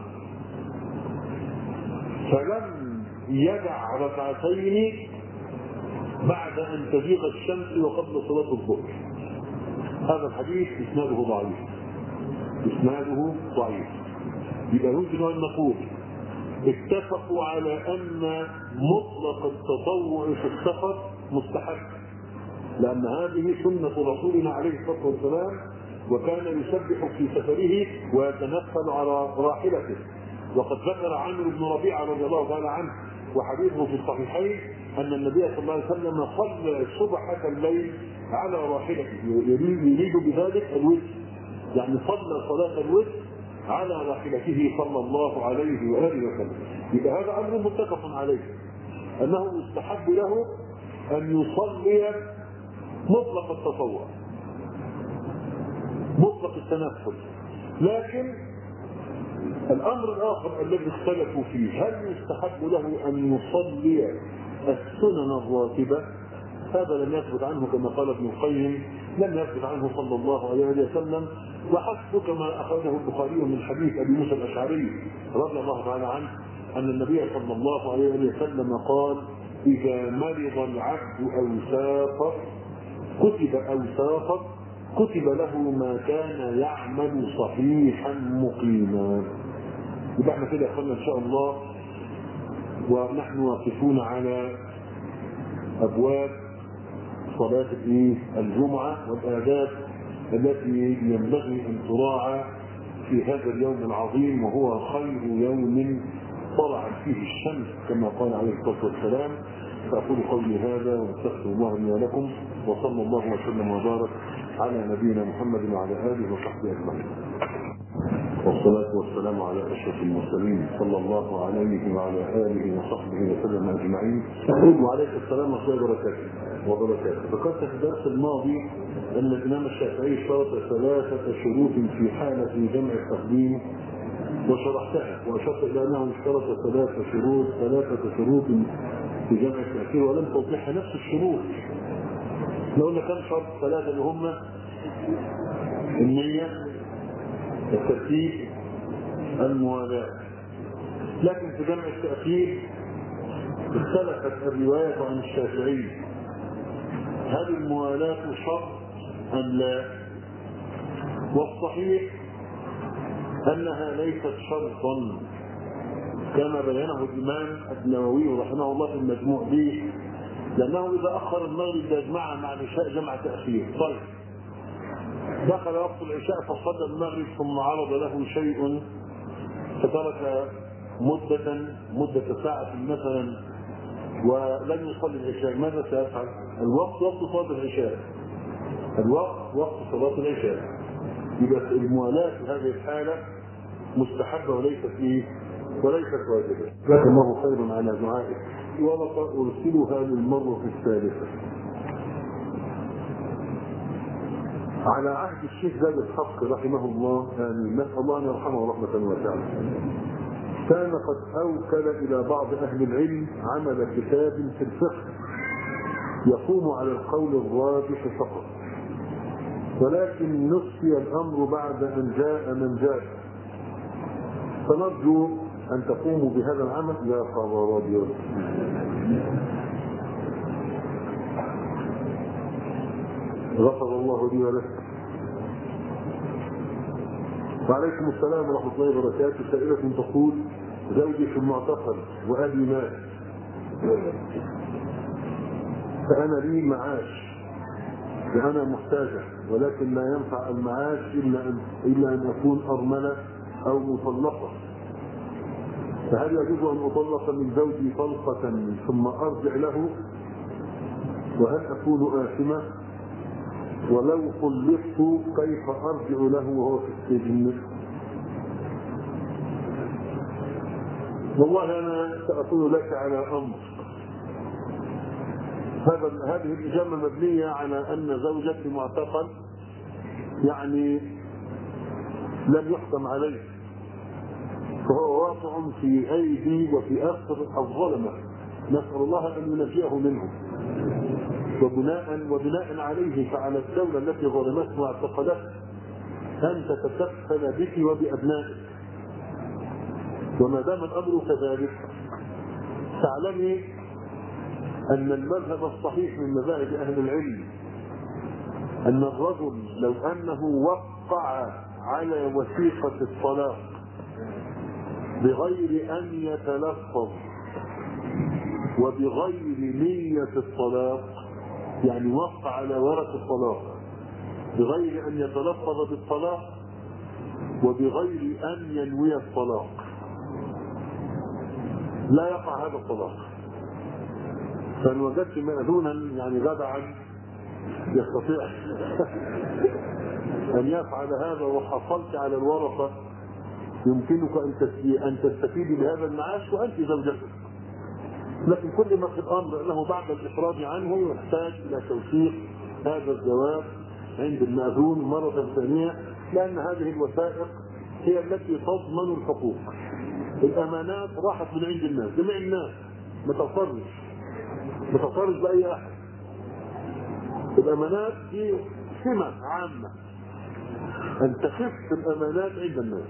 [SPEAKER 1] فلم يدع ركعتين بعد ان تزيغ الشمس وقبل صلاه الظهر. هذا الحديث اسناده ضعيف، اسناده ضعيف. يبقى يمكن ان نقول اتفقوا على ان مطلق التطوع في السفر مستحب، لان هذه سنه رسولنا عليه الصلاه والسلام، وكان يسبح في سفره ويتنفل على راحلته. وقد ذكر عمرو بن ربيعه رضي الله تعالى عنه وحديثه في الصحيحين ان النبي صلى الله عليه وسلم صلى سبحة الليل على راحلته، يريد بذلك الوتر، يعني صلى صلاه الوتر على راحلته صلى الله عليه واله وسلم. يبقى هذا امر متفق عليه انه يستحب له ان يصلي مطلق التطوع، مطلق التنفل. لكن الامر الاخر الذي اختلفوا فيه هل يستحب له ان يصلي السنن الراتبه؟ هذا لم يثبت عنه كما قال ابن القيم، لم يثبت عنه صلى الله عليه وسلم، وحسب كما اخرجه البخاري من حديث ابي موسى الاشعري رضي الله تعالى عنه ان النبي صلى الله عليه وسلم قال اذا مرض العبد او سافر كتب او سافر كتب له ما كان يعمل صحيحا مقيما. يبقى احنا كده اخوانا ان شاء الله ونحن واقفون على ابواب صلاه الجمعه والاداب التي ينبغي ان تراعى في هذا اليوم العظيم، وهو خير يوم طلعت فيه الشمس كما قال عليه الصلاه والسلام. فاقول قولي هذا واستغفر الله لي ولكم، وصلى الله وسلم وبارك على نبينا محمد وعلى اله وصحبه اجمعين. والصلاة والسلام على أشرف المرسلين صلى الله عليه وعلى آله وصحبه وسلم أجمعين. وعليكم السلام ورحمة الله وبركاته وبركاته. ذكرت في الدرس الماضي أن الإمام الشافعي اشترط ثلاثة شروط في حالة جمع التقديم وشرحتها واشرت الى انه اشترط ثلاثه شروط ثلاثه شروط في جمع التاخير ولم توضحها نفس الشروط. احنا قلنا كم شرط؟ ثلاثه اللي هم النيه، الترتيب، الموالاه. لكن في جمع التاخير اختلفت الروايه عن الشافعي، هل الموالاه شرط ام لا؟ والصحيح انها ليست شرطا كما بينه الامام النووي رحمه الله في المجموع به، لانه اذا اخر المغرب يجمعها مع العشاء جمع تاخير. طيب دخل وقت العشاء فصلى المغرب ثم عرض له شيء فترك مدة مدة ساعة مثلا ولم يصلي العشاء، ماذا سيفعل؟ الوقت وقت صلاة العشاء، الوقت وقت صلاة العشاء. يبقى الموالاة في هذه الحالة مستحبة وليست ايه؟ وليست واجبة. جزاك الله خيرا على دعائك. ورقة ارسلها للمرة الثالثة. على عهد الشيخ زاد الحق رحمه الله، آمين، نسأل الله أن يرحمه رحمة واسعة، كان قد أوكل إلى بعض أهل العلم عمل كتاب في الفقه يقوم على القول الراجح فقط، ولكن نسي الأمر بعد أن جاء من جاء، فنرجو أن تقوموا بهذا العمل. يا خبر أبيض، غفر الله لي ولك. وعليكم السلام ورحمة الله وبركاته. سائلة تقول: زوجي في المعتقل وأبي مات، فأنا لي معاش فأنا محتاجة، ولكن لا ينفع المعاش إلا أن إلا أن أكون أرملة أو مطلقة، فهل يجوز أن أطلق من زوجي طلقة ثم أرجع له؟ وهل أكون آثمة؟ ولو طلقت كيف أرجع له وهو في السجن؟ والله أنا سأقول لك على أمر. هذا هذه الإجابة مبنية على أن زوجك معتقل، يعني لم يحكم عليه، فهو واقع في أيدي وفي أسر الظلمة، نسأل الله أن ينجيه منهم. وبناء وبناء عليه فعلى الدولة التي ظلمته واعتقلته أن تتكفل بك وبأبنائك. وما دام الأمر كذلك تعلمي أن المذهب الصحيح من مذاهب أهل العلم أن الرجل لو أنه وقع على وثيقة الطلاق بغير أن يتلفظ وبغير نية الطلاق، يعني وقع على ورق الطلاق بغير أن يتلفظ بالطلاق وبغير أن ينوي الطلاق، لا يقع هذا الطلاق. فإن وجدت مأذونا يعني جدعا يستطيع أن يفعل هذا وحصلت على الورقة، يمكنك أن تستفيدي بهذا المعاش وأنت زوجتك. لكن كل ما في الأمر أنه بعد الإفراج عنه يحتاج إلى توثيق هذا الزواج عند المأذون مرة ثانية، لأن هذه الوثائق هي التي تضمن الحقوق. الأمانات راحت من عند الناس، جميع الناس، ما تغترش ما تغترش بأي أحد. الأمانات دي سمة عامة أن تخف الأمانات عند الناس.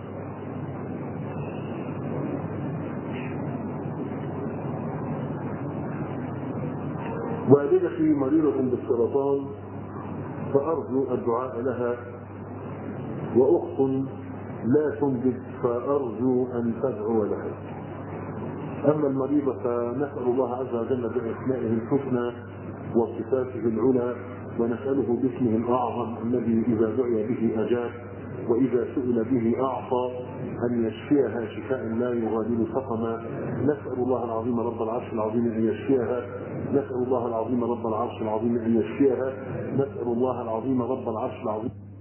[SPEAKER 1] والدتي مريضة بالسرطان فأرجو الدعاء لها، وأخت لا تنجب فأرجو أن تدعو لها. أما المريضة فنسأل الله عز وجل بأسمائه الحسنى وصفاته العلى، ونسأله باسمه الأعظم الذي إذا دعي به أجاب وإذا سئل به أعطى أن يشفيها شفاء لا يغادر سقما. نسأل الله العظيم رب العرش العظيم أن يشفيها نسأل الله العظيم رب العرش العظيم أن يشفيها نسأل الله العظيم رب العرش العظيم